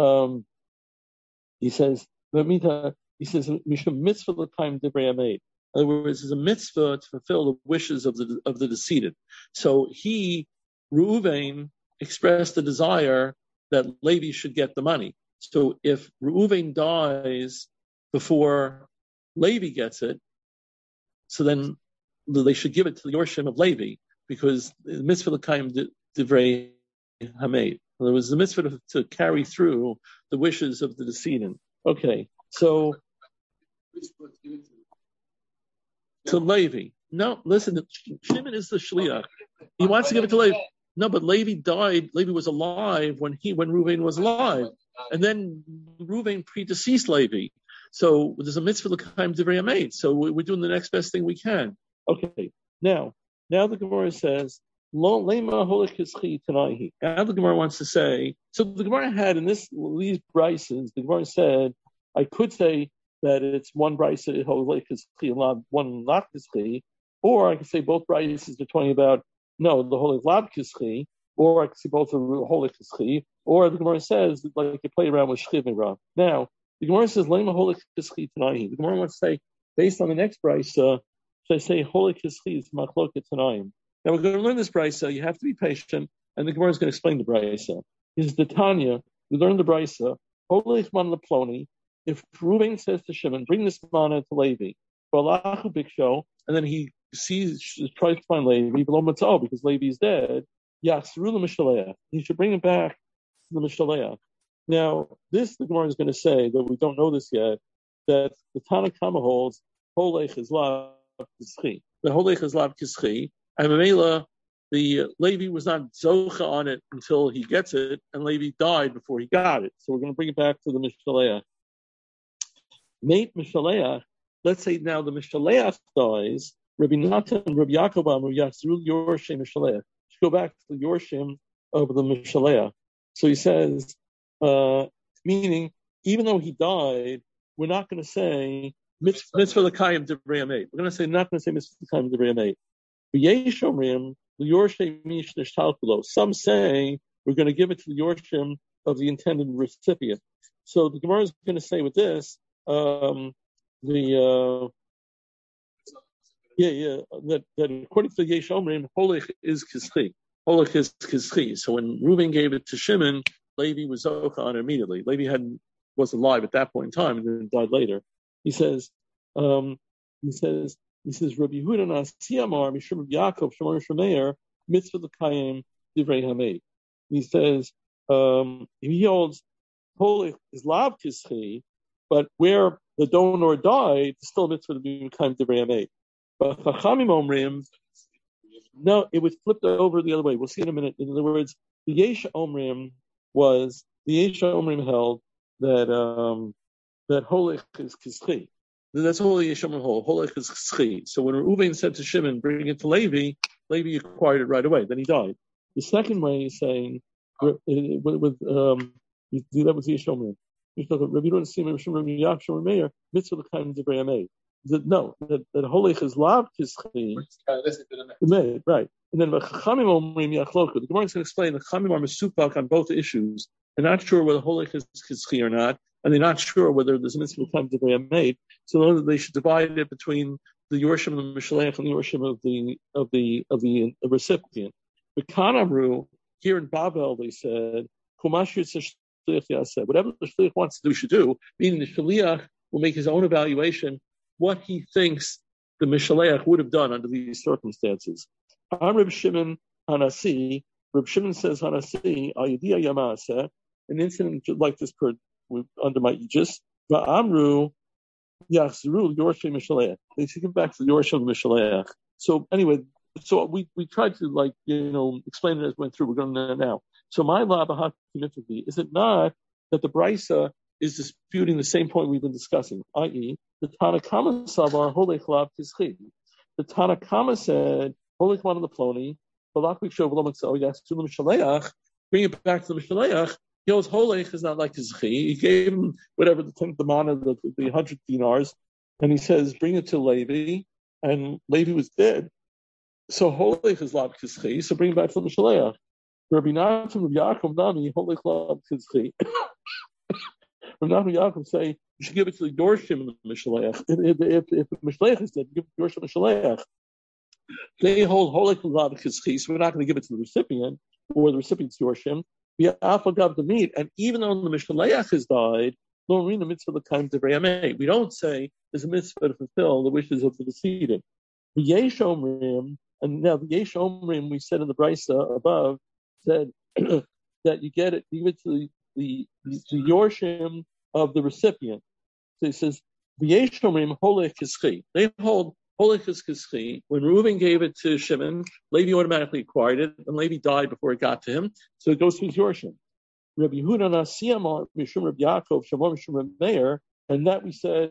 he says, Mishum mitzvah l'kaim divrei hameid. In other words, it's a mitzvah to fulfill the wishes of the decedent. So Reuven expressed the desire that Levi should get the money. So if Reuven dies before Levi gets it, so then they should give it to the Yorshim of Levi, because the mitzvah l'kaim divrei hameid. There was the mitzvah to carry through the wishes of the decedent. Okay, so to Levi. No, listen, Shimon is the shliach. He wants to give it to Levi. No, but Levi died. Levi was alive when Reuven was alive, and then Reuven predeceased Levi. So there's a mitzvah l'kaim divrei hameid. So we're doing the next best thing we can. Okay, now the Gemara says, Lo lema holik kischi tanahi. Now the Gemara wants to say, so the Gemara had in these brises, the Gemara said, I could say that it's one brise holik kischi and one not kischi, or I could say both brises are talking about the holik lab kischi, or I could say both are holik kischi, or the Gemara says like you play around with shchiv and rav. Now the Gemara says lema holik kischi tanahi. The Gemara wants to say based on the next brise, should I say holik kischi is machloket tanayim. Now we're going to learn this brisa. You have to be patient, and the Gemara is going to explain the brisa. This is the Tanya. We learn the brisa. Holich man leploni. If Reuven says to Shimon, "Bring this manna to Levi," Balachu biksho, and then he tries to find Levi below Matzah because Levi is dead. Yachzru l'mishaleach. He should bring it back to the Mishaleach. Now the Gemara is going to say that we don't know this yet. That the Tanna Kama holds Holech is lav kischi. The Holech is lav kischi. And Mamela, the Levi was not zocha on it until he gets it, and Levi died before he got it. So we're going to bring it back to the Mishaleach. Mate Mishaleach, let's say now the Mishaleach dies, Rabbi Natan, Rabbi Yaakov, Rabbi Yachzru Yorshim Mishaleach. Go back to the Yorshim of the Mishaleach. So he says, meaning, even though he died, we're not going to say mitzvah l'kayim divrei hameid. We're going to say not going to say mitzvah l'kayim divrei hameid. Some say we're going to give it to the Yorshim of the intended recipient. So the Gemara is going to say with this, that according to the Yesh Omrim, Holich is kischi. Holich is kischi. So when Reuven gave it to Shimon, Levi was zocha on it immediately. Levi was alive at that point in time and then died later. He says, Rabbi Yehuda Nasiyamar Mishum Yaakov Shemar Shemeir Mitzvah L'Kayim Divrei Hameid. He says he holds holy is lav kischi, but where the donor died, it's still mitzvah to be L'Kayim Divrei Hameid. But Chachamim Omrim, no, it was flipped over the other way. We'll see in a minute. In other words, the Yesh Omrim held that holy is kischi. That's holy Yeshomim holy is kischi. So when Reuven said to Shimon, "Bring it to Levi," Levi acquired it right away. Then he died. The second way is saying you do that with Yeshomim. Rabbi Yehuda Nasiyamar Mishum Yaakov Meir Mitzvah L'Kayim Divrei Hameid. No, that holich is lav kischi. Right. And then Chachamim Omrim Yachloku. The Gemara is going to explain that Chachamim are mesupak on both issues. They're not sure whether holich is kischi or not, and they're not sure whether there's a mitzvah time to be made, so they should divide it between the Yorshim of the Mishaleach and the Yorshim of the recipient. The Kanamru here in Babel, they said, whatever the shliach wants to do, should do. Meaning the shliach will make his own evaluation what he thinks the Mishaleach would have done under these circumstances. Reb Shimon Hanasi. Reb Shimon says Hanasi Ayidiyah Yamasa. An incident like this occurred under my aegis. Va'amru Yachzru Yorshim Mishaleach. They should give back to the Yorshim Mishaleach. So anyway, so we tried to explain it as we went through. We're going to now. So my law is it not that the Brisa is disputing the same point we've been discussing, i.e., the Tanakama Savar Holech Lav Kizchi. The Tanakama said Holech Man the Ploni, Balaklik Shov Lomaxo Yastu Mishaleach, bring it back to the Mishaleach. He goes, Holech is not like Kizchi. He gave him whatever the mana, the 100 dinars, and he says, bring it to Levi, and Levi was dead. So Holech is Lav Kizchi, so bring it back to the Mishaleach. Rabbi Nachman of Yaakov Nami Holech Lav Kizchi. Rabbi Nachman Yaakov say you should give it to the Yorshim of the Mishaleach. If the Mishaleach is dead, give it to the Yorshim Mishaleach. They hold Holech Lav Kizchi, so we're not going to give it to the recipient or the recipient's Yorshim. We afagav the meat, and even though the Mishaleach has died, no read the mitzvah the time to Brayameh. We don't say there's a mitzvah to fulfill the wishes of the decedent. The Yesh Omrim, and now the Yesh Omrim we said in the Brisa above said that you give it to the Yorshim of the recipient. So he says the Yesh Omrim Holech Kizchi. They hold Holech is Kizchi. When Reuven gave it to Shimon, Levi automatically acquired it, and Levi died before it got to him, so it goes to his Yorshim. Rabbi Yehuda Nasi Amar Mishum Rabbi Yaakov Shavor Mishum Rabbi Meir, and that we said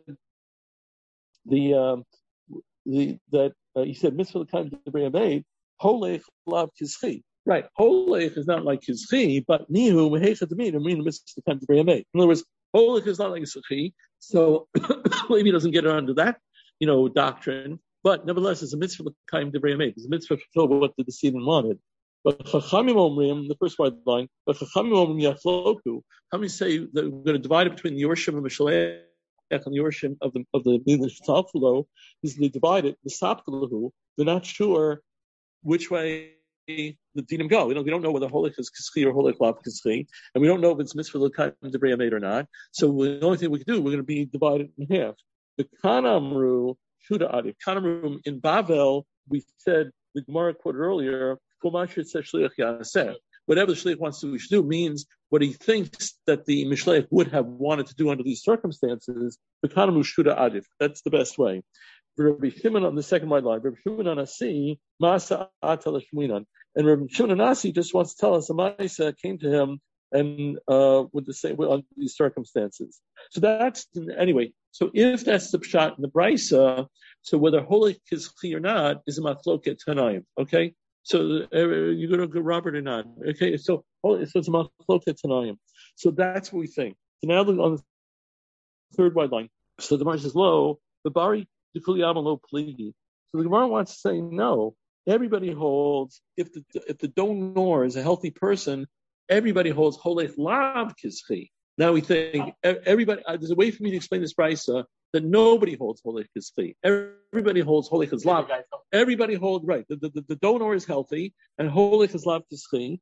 he said mitzvah l'kaim debrei ameid Holech lav Kizchi. Right, Holech is not like Kizchi, but nihu mehechat demin amin mitzvah l'kaim debrei ameid. In other words, Holech is not like Kizchi, so Levi doesn't get it under that doctrine, but nevertheless, it's a mitzvah l'kaim devrei ameid. It's a mitzvah to fulfill what the decedent wanted. But Chachamim Omrim, the first white line, but Chachamim Omrim Yachloku. How many say that we're going to divide it between the Yorshim of Mishaleach and the Yorshim of the Talfulo? Is they divide it the Sapkalahu. They're not sure which way the dinim go. We don't know whether Holech is Kizchi or Holech Lav Kizchi, and we don't know if it's mitzvah l'kaim devrei ameid or not. So the only thing we can do, we're going to be divided in half. The Kanamru Shuda Adi. Kanamru in Bavel, we said the Gemara quoted earlier, whatever the shliach wants to do, we should do, means what he thinks that the Mishleach would have wanted to do under these circumstances. The Kanamru Shuda Adi. That's the best way. Rabbi Shimon on the second white line, Rabbi Shimon Anasi, Masa Atal Shminan. And Rabbi Shimon Anasi just wants to tell us a Maisa came to him and with the same on these circumstances. So that's anyway. So if that's the pshat in the Brisa, so whether Holech Kizchi or not is a machloket Tanaim. Okay, so you're going to go Robert or not? Okay, so it's a machloket Tanaim. So that's what we think. So now on the third white line. So the Gemara says lo the bari dekuliyam lo pligi. So the Gemara wants to say no. Everybody holds if the donor is a healthy person. Everybody holds Holech Lav Kizchi. Now we think everybody. There's a way for me to explain this Brisa that nobody holds Holech Kizchi. Everybody holds Holech Lav. Everybody holds right. The donor is healthy and Holech Lav Kizchi.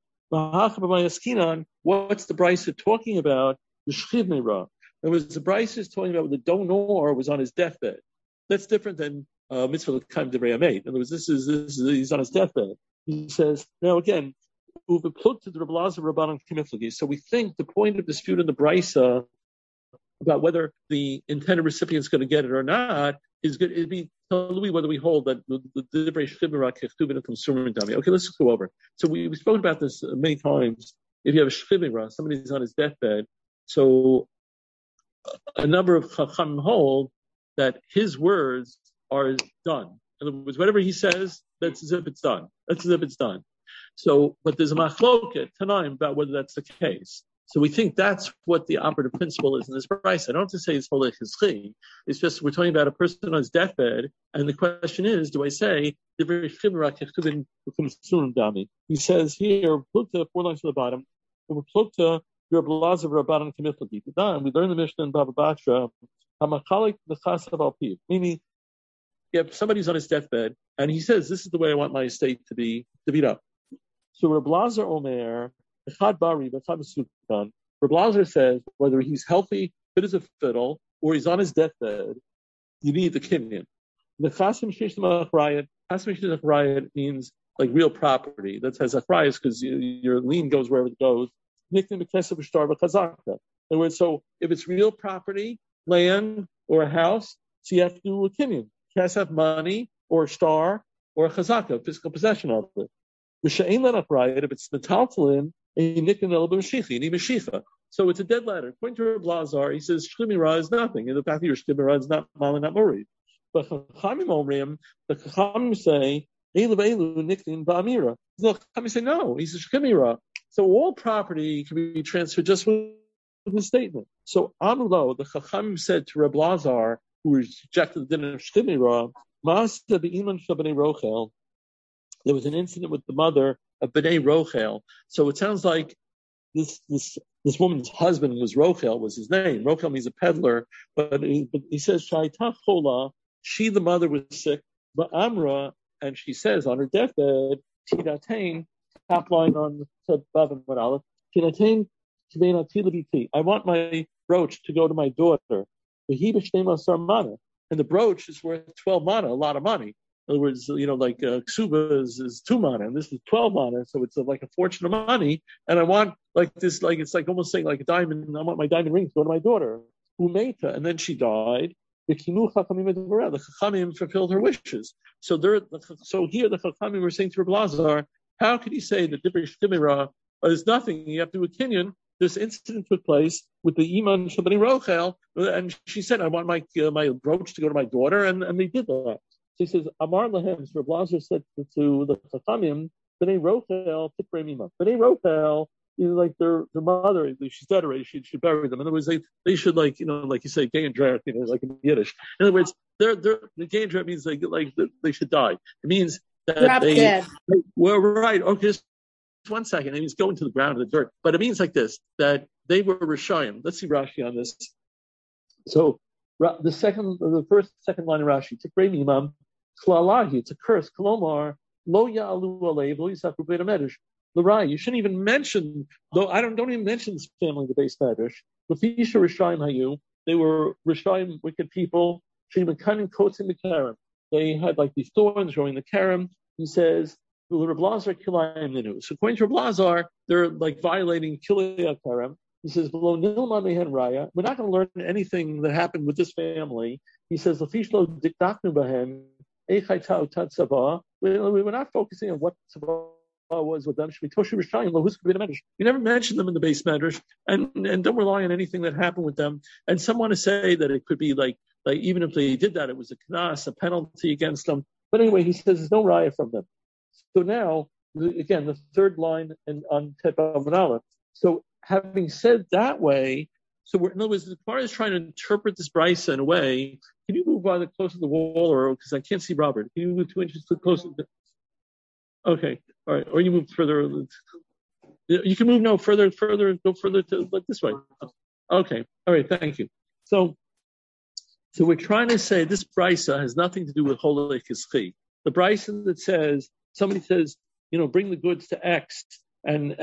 What's the Brisa talking about? The Shchiv Meira. It was the Brisa is talking about when the donor was on his deathbed. That's different than mitzvah l'kaim devrei ameid. In other words, this is he's on his deathbed. He says now again. So we think the point of dispute in the Brisa about whether the intended recipient is going to get it or not is good. It'd be totally whether we hold that the divrei shchivra kechtuvin and consumer dami. Okay, let's go over. So we spoke about this many times. If you have a shchivra, somebody's on his deathbed. So a number of chacham hold that his words are done. In other words, whatever he says, that's as if it's done. That's as if it's done. So, but there's a machloket tanaim about whether that's the case. So we think that's what the operative principle is in this price. I don't have to say it's Holech Kizchi. It's just we're talking about a person on his deathbed, and the question is, do I say he says here, plukta, 4 lines to the bottom, plukta Reb Elazar Rabbanan Kamitladi. We learn the Mishnah in Baba Batra, Hamachalik Nechasav Al Piv, meaning if somebody's on his deathbed and he says, "This is the way I want my estate to be divvied up." So Reb Elazar Omer, Echad Bari, Echad Sukan. Reb Elazar says whether he's healthy, fit as a fiddle, or he's on his deathbed, you need the kinyan. The Chasim Shishma Achrayat, Chasim Shishma Achrayat means like real property. That says Achrayat because your lien goes wherever it goes. Nickname Bekesef Shtar Chazaka. In other words, so if it's real property, land or a house, so you have to do a kinyan. Kesef, money, or star, or a chazaka, physical possession of it. If it's metaltalin, a nickname b'mashicha, you need mashicha. So it's a dead letter. According to Reb Elazar, he says shchimira is nothing, and the fact that your shchimira is not mala, not mori. But Chachamim Omrim, the Chachamim say elu nickname ba'amira. The Chachamim say no, he's a shchimira. So all property can be transferred just with the statement. So Amulo, the Chachamim said to Reb Elazar, who rejected the din of shchimira, Ma'aseh be'iman shel b'nei Rochel. There was an incident with the mother of B'nai Rochel. So it sounds like this woman's husband was Rochel, was his name. Rochel means a peddler, but he says, Shaita Chola, she, the mother, was sick, but Amra, and she says on her deathbed, Tidatain, top line on Bava Aleph, Tidatain, I want my brooch to go to my daughter. And the brooch is worth 12 mana, a lot of money. In other words, like ksuba is 2 mana, and this is 12 mana, so it's like a fortune of money. And I want like this, like it's like almost saying like a diamond. I want my diamond ring to go to my daughter, Umeta, and then she died. The Chachamim fulfilled her wishes. So here the Chachamim were saying to Reb Elazar, how could you say that Dibri Shtimira is nothing? You have to do a kinyan. This incident took place with the Iman Shabani Rochel, and she said, I want my brooch to go to my daughter, and they did that. So he says, Amar Lahem, so Reb Elazar said to the Chachamim, B'nai Rochel, Tikrei Mima. B'nai Rochel, like their mother, she's dead already, she should bury them. In other words, they should like you say, gay and drag, like in Yiddish. In other words, the gay and drag means they should die. It means that dead. Well, right, okay, just 1 second, it means go into the ground of the dirt. But it means like this, that they were Rishayim. Let's see Rashi on this. So the second line of Rashi, Tikrei Mimam, Klalahi, it's a curse. Kolomar, Lo Ya'alu Alev, Lo Yisafru Beit HaMedrash. L'rai, you shouldn't even mention, though I don't even mention this family in the base Medrash. L'fisha Rishayim Hayu, they were Rishayim, wicked people. Shemakanim Kotzim the Kerem. They had like these thorns growing the Kerem. He says, Reb Elazar Kilayim Ninu. So according to Reb Elazar, they're like violating Kilei Kerem. He says, Below Nilma Mehen Raya, we're not going to learn anything that happened with this family. He says, L'fishlo Dikdaknu Bahem, Eichai Tat Sabah. We're not focusing on what Sabah was with them. You never mention them in the base Medrash, and don't rely on anything that happened with them. And some want to say that it could be like even if they did that, it was a knas, a penalty against them. But anyway, he says there's no raya from them. So now, again, the third line on Tet Bava Aleph. So having said that way, so in other words, the Gemara is trying to interpret this brisa in a way. Can you move either closer to the wall, or because I can't see Robert? Can you move 2 inches closer? Okay, all right. Or you move further. You can move further, go further to like this way. Okay, all right. Thank you. So we're trying to say this brisa has nothing to do with Holei Kischi. The brisa that says somebody says, bring the goods to X, and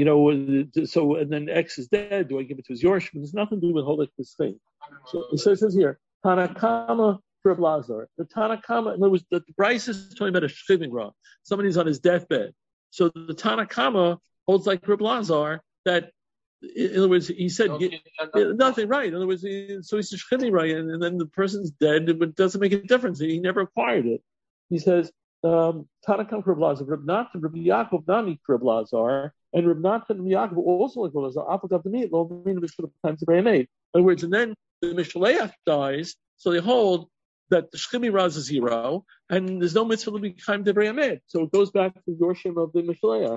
so and then X is dead. Do I give it to his Yorshim? There's nothing to do with Holei Kischi. So it says here, Tanakama. Reb Elazar. The Tanakama, in other words, the Bryce is talking about a shchiving. Somebody's on his deathbed. So the Tanakama holds like Reb Elazar that, in other words, he said nothing, right? In other words, so he's a shchiving, and then the person's dead. It doesn't make a difference. He never acquired it. He says, Tanakama Reb Elazar, Reb Natan, Reb Yaakov Nami Reb Elazar, and Reb Natan and Yaakov also like Reb Elazar. Afagav the meat, lo mean the times of made. In other words, and then the Mishaleach dies, so they hold that the Shchimi Raz is 0, and there's no mitzvah to be Chaim Devrei Hamed. So it goes back to the Yorshim of the Mishaleach.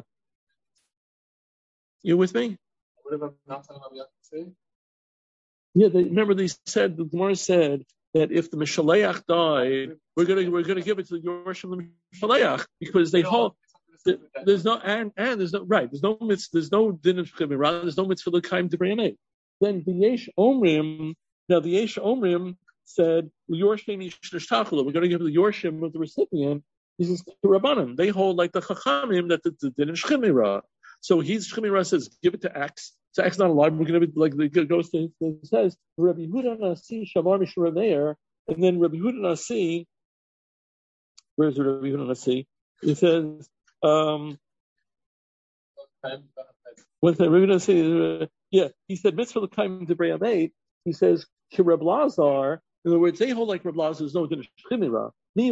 You with me? What about Natan Yaakov? Yeah, remember the Gemara said that if the Mishaleach died, we're gonna give it to the Yorshim of the Mishaleach because they hold. there's no there's no right. There's no mitzvah. There's no din of chimera. There's no mitzvah l'kaim divrei emet. Then the Yesh Omrim. Now the Yesh Omrim said Yorshim Yishtachula. We're going to give the Yorshim of the recipient. He says Rabbanim. They hold like the Chachamim that the din of chimera. So chimera says give it to X. So X not alive. We're going to be like it goes to it says Rabbi Huda Nasi Shamar Mishra there, and then Rabbi Huda Nasi. Where's Rabbi Huda Nasi? It says. What's that? Rabbi Nasi? Yeah, he said mitzvah l'kaim divrei emet. He says to Reb Lazar. In other words, they hold like Reb Lazar. There's no din of chimera.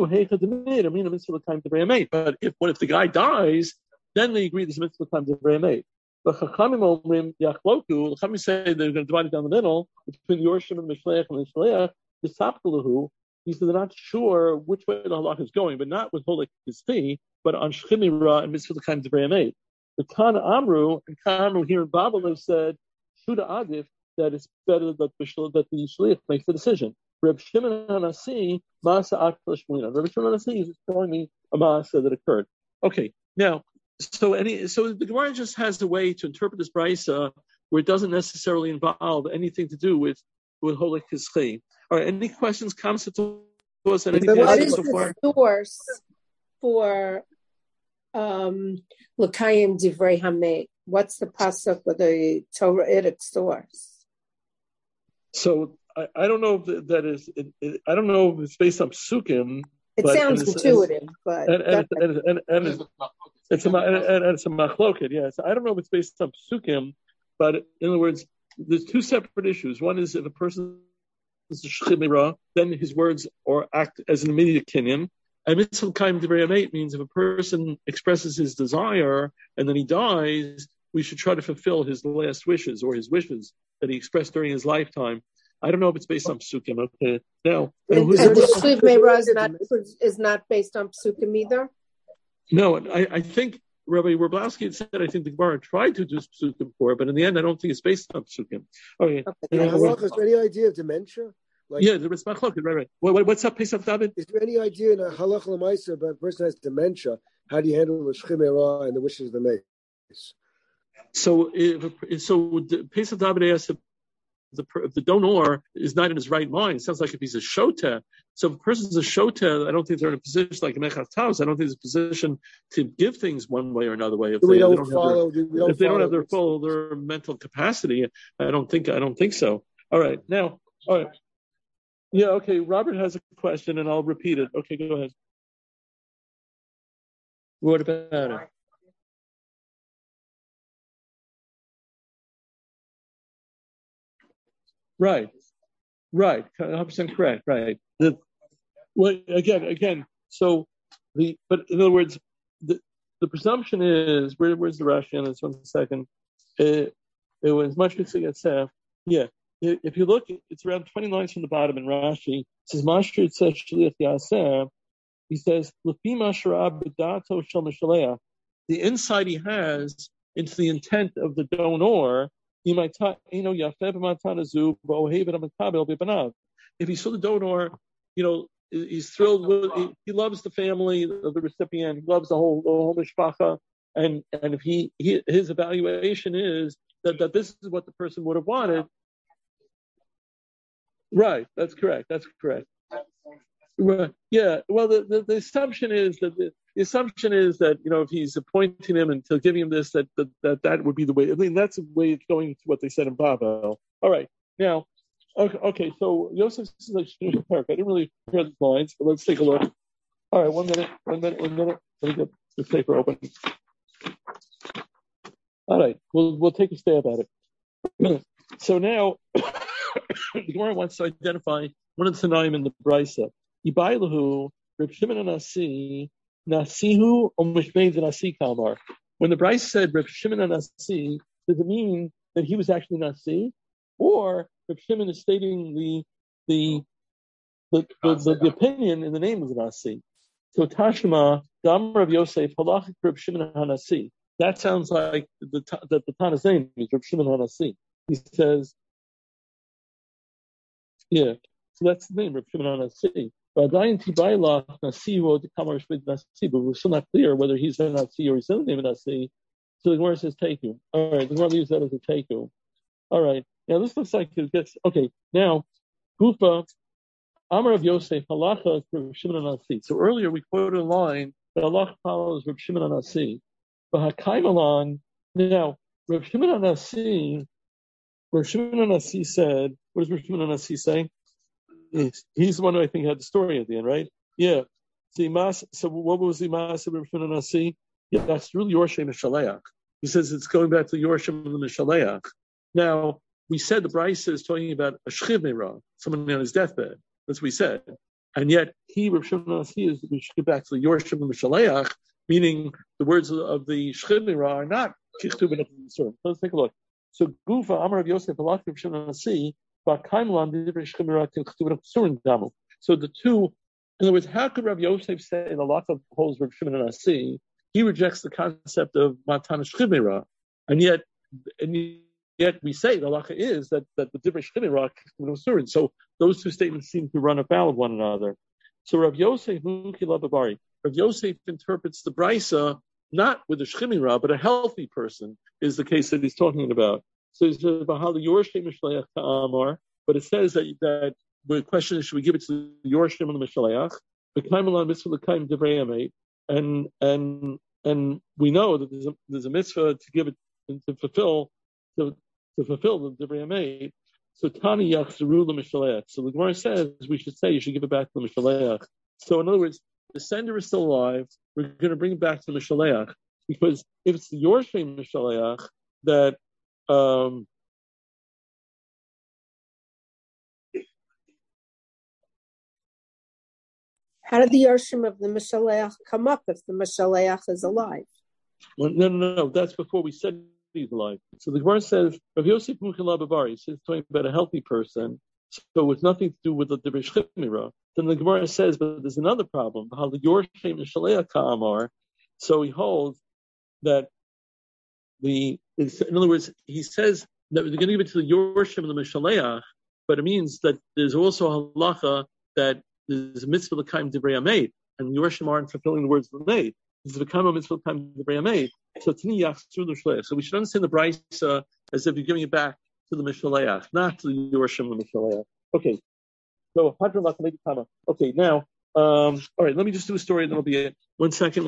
But if the guy dies, then they agree there's mitzvah l'kaim divrei emet. The Chachamim omrim yachloku. The Chachamim say they're going to divide it down the middle between the Yorshim and Mishleach and Mishleach. The Sapkalahu. He said they're not sure which way the halach is going, but not with holik his fee, but on chimera and mitzvah l'kaim divrei emet. The Kana Amru and Kana Amru here in Babel have said Shuda Adif that it's better that the shliach makes the decision. Reb Shimon HaNasi Masa Akla Shmulina. Reb Shimon HaNasi is telling me a Masa that occurred. Okay, now so the Gemara just has a way to interpret this brisa where it doesn't necessarily involve anything to do with holik hischei. All right, any questions, comments to us? What is the source for L'kayim divrei hamet? What's the pasuk with the Torah-itic source? So I don't know if that is. I don't know if it's based on psukim. It sounds intuitive, but it's a machloket. Yes, I don't know if it's based on psukim, but in other words, there's two separate issues. One is if a person is a chimera, then his words or act as an immediate kinyan. And mitzvah l'kaim divrei emet means if a person expresses his desire and then he dies, we should try to fulfill his last wishes or his wishes that he expressed during his lifetime. I don't know if it's based on psukim. Okay, now the Shliv Meira is not based on psukim either. No, I think Rabbi Roblowski said I think the Gemara tried to do psukim for it, but in the end I don't think it's based on psukim. Okay. Is there any idea of dementia? Yeah, there is machloket, right. What's up, Pesach David? Is there any idea in a halach l'maisa about a person has dementia? How do you handle the shchimera and the wishes of the mace? So Pesach David asks if the donor is not in his right mind. It sounds like if he's a shota. So if a person's a shota, I don't think they're in a position like a mechas taus. I don't think there's a position to give things one way or another way. If they don't have their full their mental capacity, I don't think so. All right. Yeah, okay, Robert has a question, and I'll repeat it. Okay, go ahead. What about it? Right, 100% correct, right. Again, so but in other words, the presumption is, where's the Rashi on this? 1 second. It was much Yitzchak. Yeah. If you look, it's around 20 lines from the bottom in Rashi. It says, Mashri says Shliach Yaseh. He says, the insight he has into the intent of the donor, if he saw the donor, he's thrilled with, he loves the family of the recipient, he loves the whole mishpacha, and if his evaluation is that this is what the person would have wanted. Right, that's correct. Yeah, well, the assumption is that if he's appointing him and giving him this, that would be the way. I mean, that's the way it's going to what they said in Babel. All right, now, okay. So Yosef is like I didn't really hear the lines, but let's take a look. All right, 1 minute. Let me get the paper open. All right, we'll take a stab at it. So now. The Gemara wants to identify one of the Tanaim in the Brisa. Ibailahu, Reb Shimon HaNasi, Nasihu, Omishmein Nasi Kalmar. When the Brisa said Reb Shimon HaNasi, does it mean that he was actually Nasi? Or Reb Shimon is stating the opinion in the name of the Nasi? So Tashma, Damar of Yosef, Halachik Reb Shimon HaNasi. That sounds like the Tana's name is Reb Shimon HaNasi. He says, yeah, so that's the name, Reb Shimon HaNasi. But we're still not clear whether he's a Nasi or he's not a Nasi. So the Gemara says Teku. All right, the Gemara leaves that as a Teku. All right, now this looks like it gets okay. Now, Gufa, Amar of Yosef, Halacha for Shimon Nasi. So earlier we quoted a line that Allah follows Reb Shimon Nasi. But Hakaimalan, now Reb Shimon Nasi said, what does Reb Shimon Nasi say? He's the one who I think had the story at the end, right? Yeah. So what was the Maas of Reb Shimon Nasi? Yeah, that's really Yorshem Mishaleach. He says it's going back to Yorshem Mishaleach. Now, we said the Brisa is talking about a Shchiv Meirah, someone on his deathbed. That's what we said. And yet, Reb Shimon Nasi is, we should get back to the Yorshem Mishaleach, meaning the words of the Shchiv Meirah are not Kichtuv and concern. Let's take a look. So, Gufa, Amar of Yosef, Allah Reb Shimon Nasi, so the two, in other words, how could Rav Yosef say the Lacha holds Rav Shimon Nasi? He rejects the concept of Matan Shchimera, and yet we say the Lacha is that the different Shchimera is so those two statements seem to run afoul of one another. So Rav Yosef interprets the Brisa not with a Shchimera, but a healthy person is the case that he's talking about. So he says, but it says that the question is, should we give it to the Yorshim and the Mishaleach? And we know that there's a mitzvah to give it to fulfill the Divrei Hamet. So Tani Yachzeru the Mishaleach. So the Gemara says we should say you should give it back to the Mishaleach. So in other words, the sender is still alive. We're going to bring it back to the Mishaleach, because if it's the Yorshim Mishaleach that how did the Yarshim of the Mishaleach come up if the Mishaleach is alive? Well, no. That's before we said he's alive. So the Gemara says, Rav Yosef Mukhila Bavari says talking about a healthy person, so it's nothing to do with the Divrei Shchimera. Then the Gemara says, but there's another problem. How the Yorshim Mishaleach Ka'amar. So he holds that in other words, he says that they're going to give it to the Yorshim and the Mishaleach, but it means that there's also a halacha that there's a mitzvah l'kaim divrei hamet, and the Yorshim aren't fulfilling the words of the maid. There's a mitzvah l'kaim divrei hamet. So tini yachzru l'shleach. So we should understand the Brisa as if you're giving it back to the Mishaleach, not to the Yorshim and the Mishaleach. Okay. So okay, now, all right, let me just do a story and that'll be it. One second.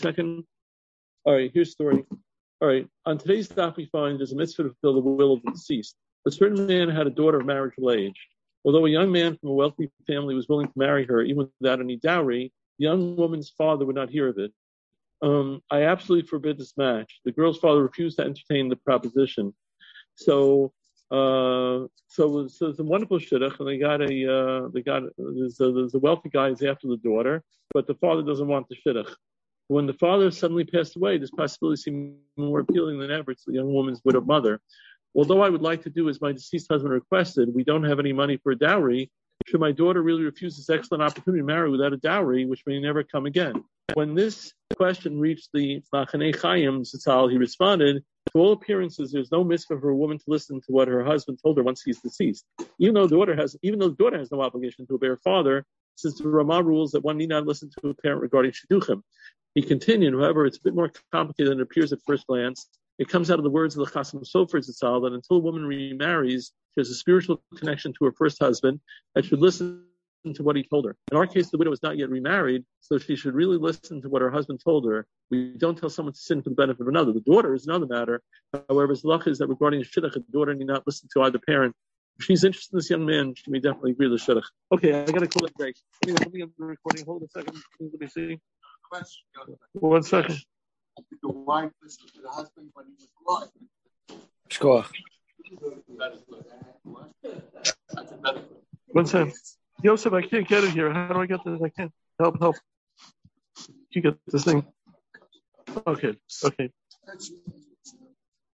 All right, here's the story. All right, on today's daf we find there's a mitzvah to fulfill the will of the deceased. A certain man had a daughter of marriageable age. Although a young man from a wealthy family was willing to marry her, even without any dowry, the young woman's father would not hear of it. I absolutely forbid this match. The girl's father refused to entertain the proposition. So it's a wonderful shidduch, and there's a wealthy guy who's after the daughter, but the father doesn't want the shidduch. When the father suddenly passed away, this possibility seemed more appealing than ever to the young woman's widowed mother. Although I would like to do as my deceased husband requested, we don't have any money for a dowry. Should my daughter really refuse this excellent opportunity to marry without a dowry, which may never come again? When this question reached the Machanei Chaim Zatzal, he responded, to all appearances, there's no mitzvah for a woman to listen to what her husband told her once he's deceased. Even though the daughter has no obligation to obey her father, since the Ramah rules that one need not listen to a parent regarding shidduchim. He continued, however, it's a bit more complicated than it appears at first glance. It comes out of the words of the Chasam Sofer Zatzal that until a woman remarries, she has a spiritual connection to her first husband and should listen to what he told her. In our case, the widow is not yet remarried, so she should really listen to what her husband told her. We don't tell someone to sin for the benefit of another. The daughter is another matter. However, his luck is that regarding a shidduch, a daughter need not listen to either parent. If she's interested in this young man, she may definitely agree with the shidduch. Okay, I got to call it break. Let me recording. Hold a second. Let me see. 1 second. The wife listened to the husband when he was Score. 1 second. Yosef, I can't get it here. How do I get this? I can't. Help. You get this thing. Okay.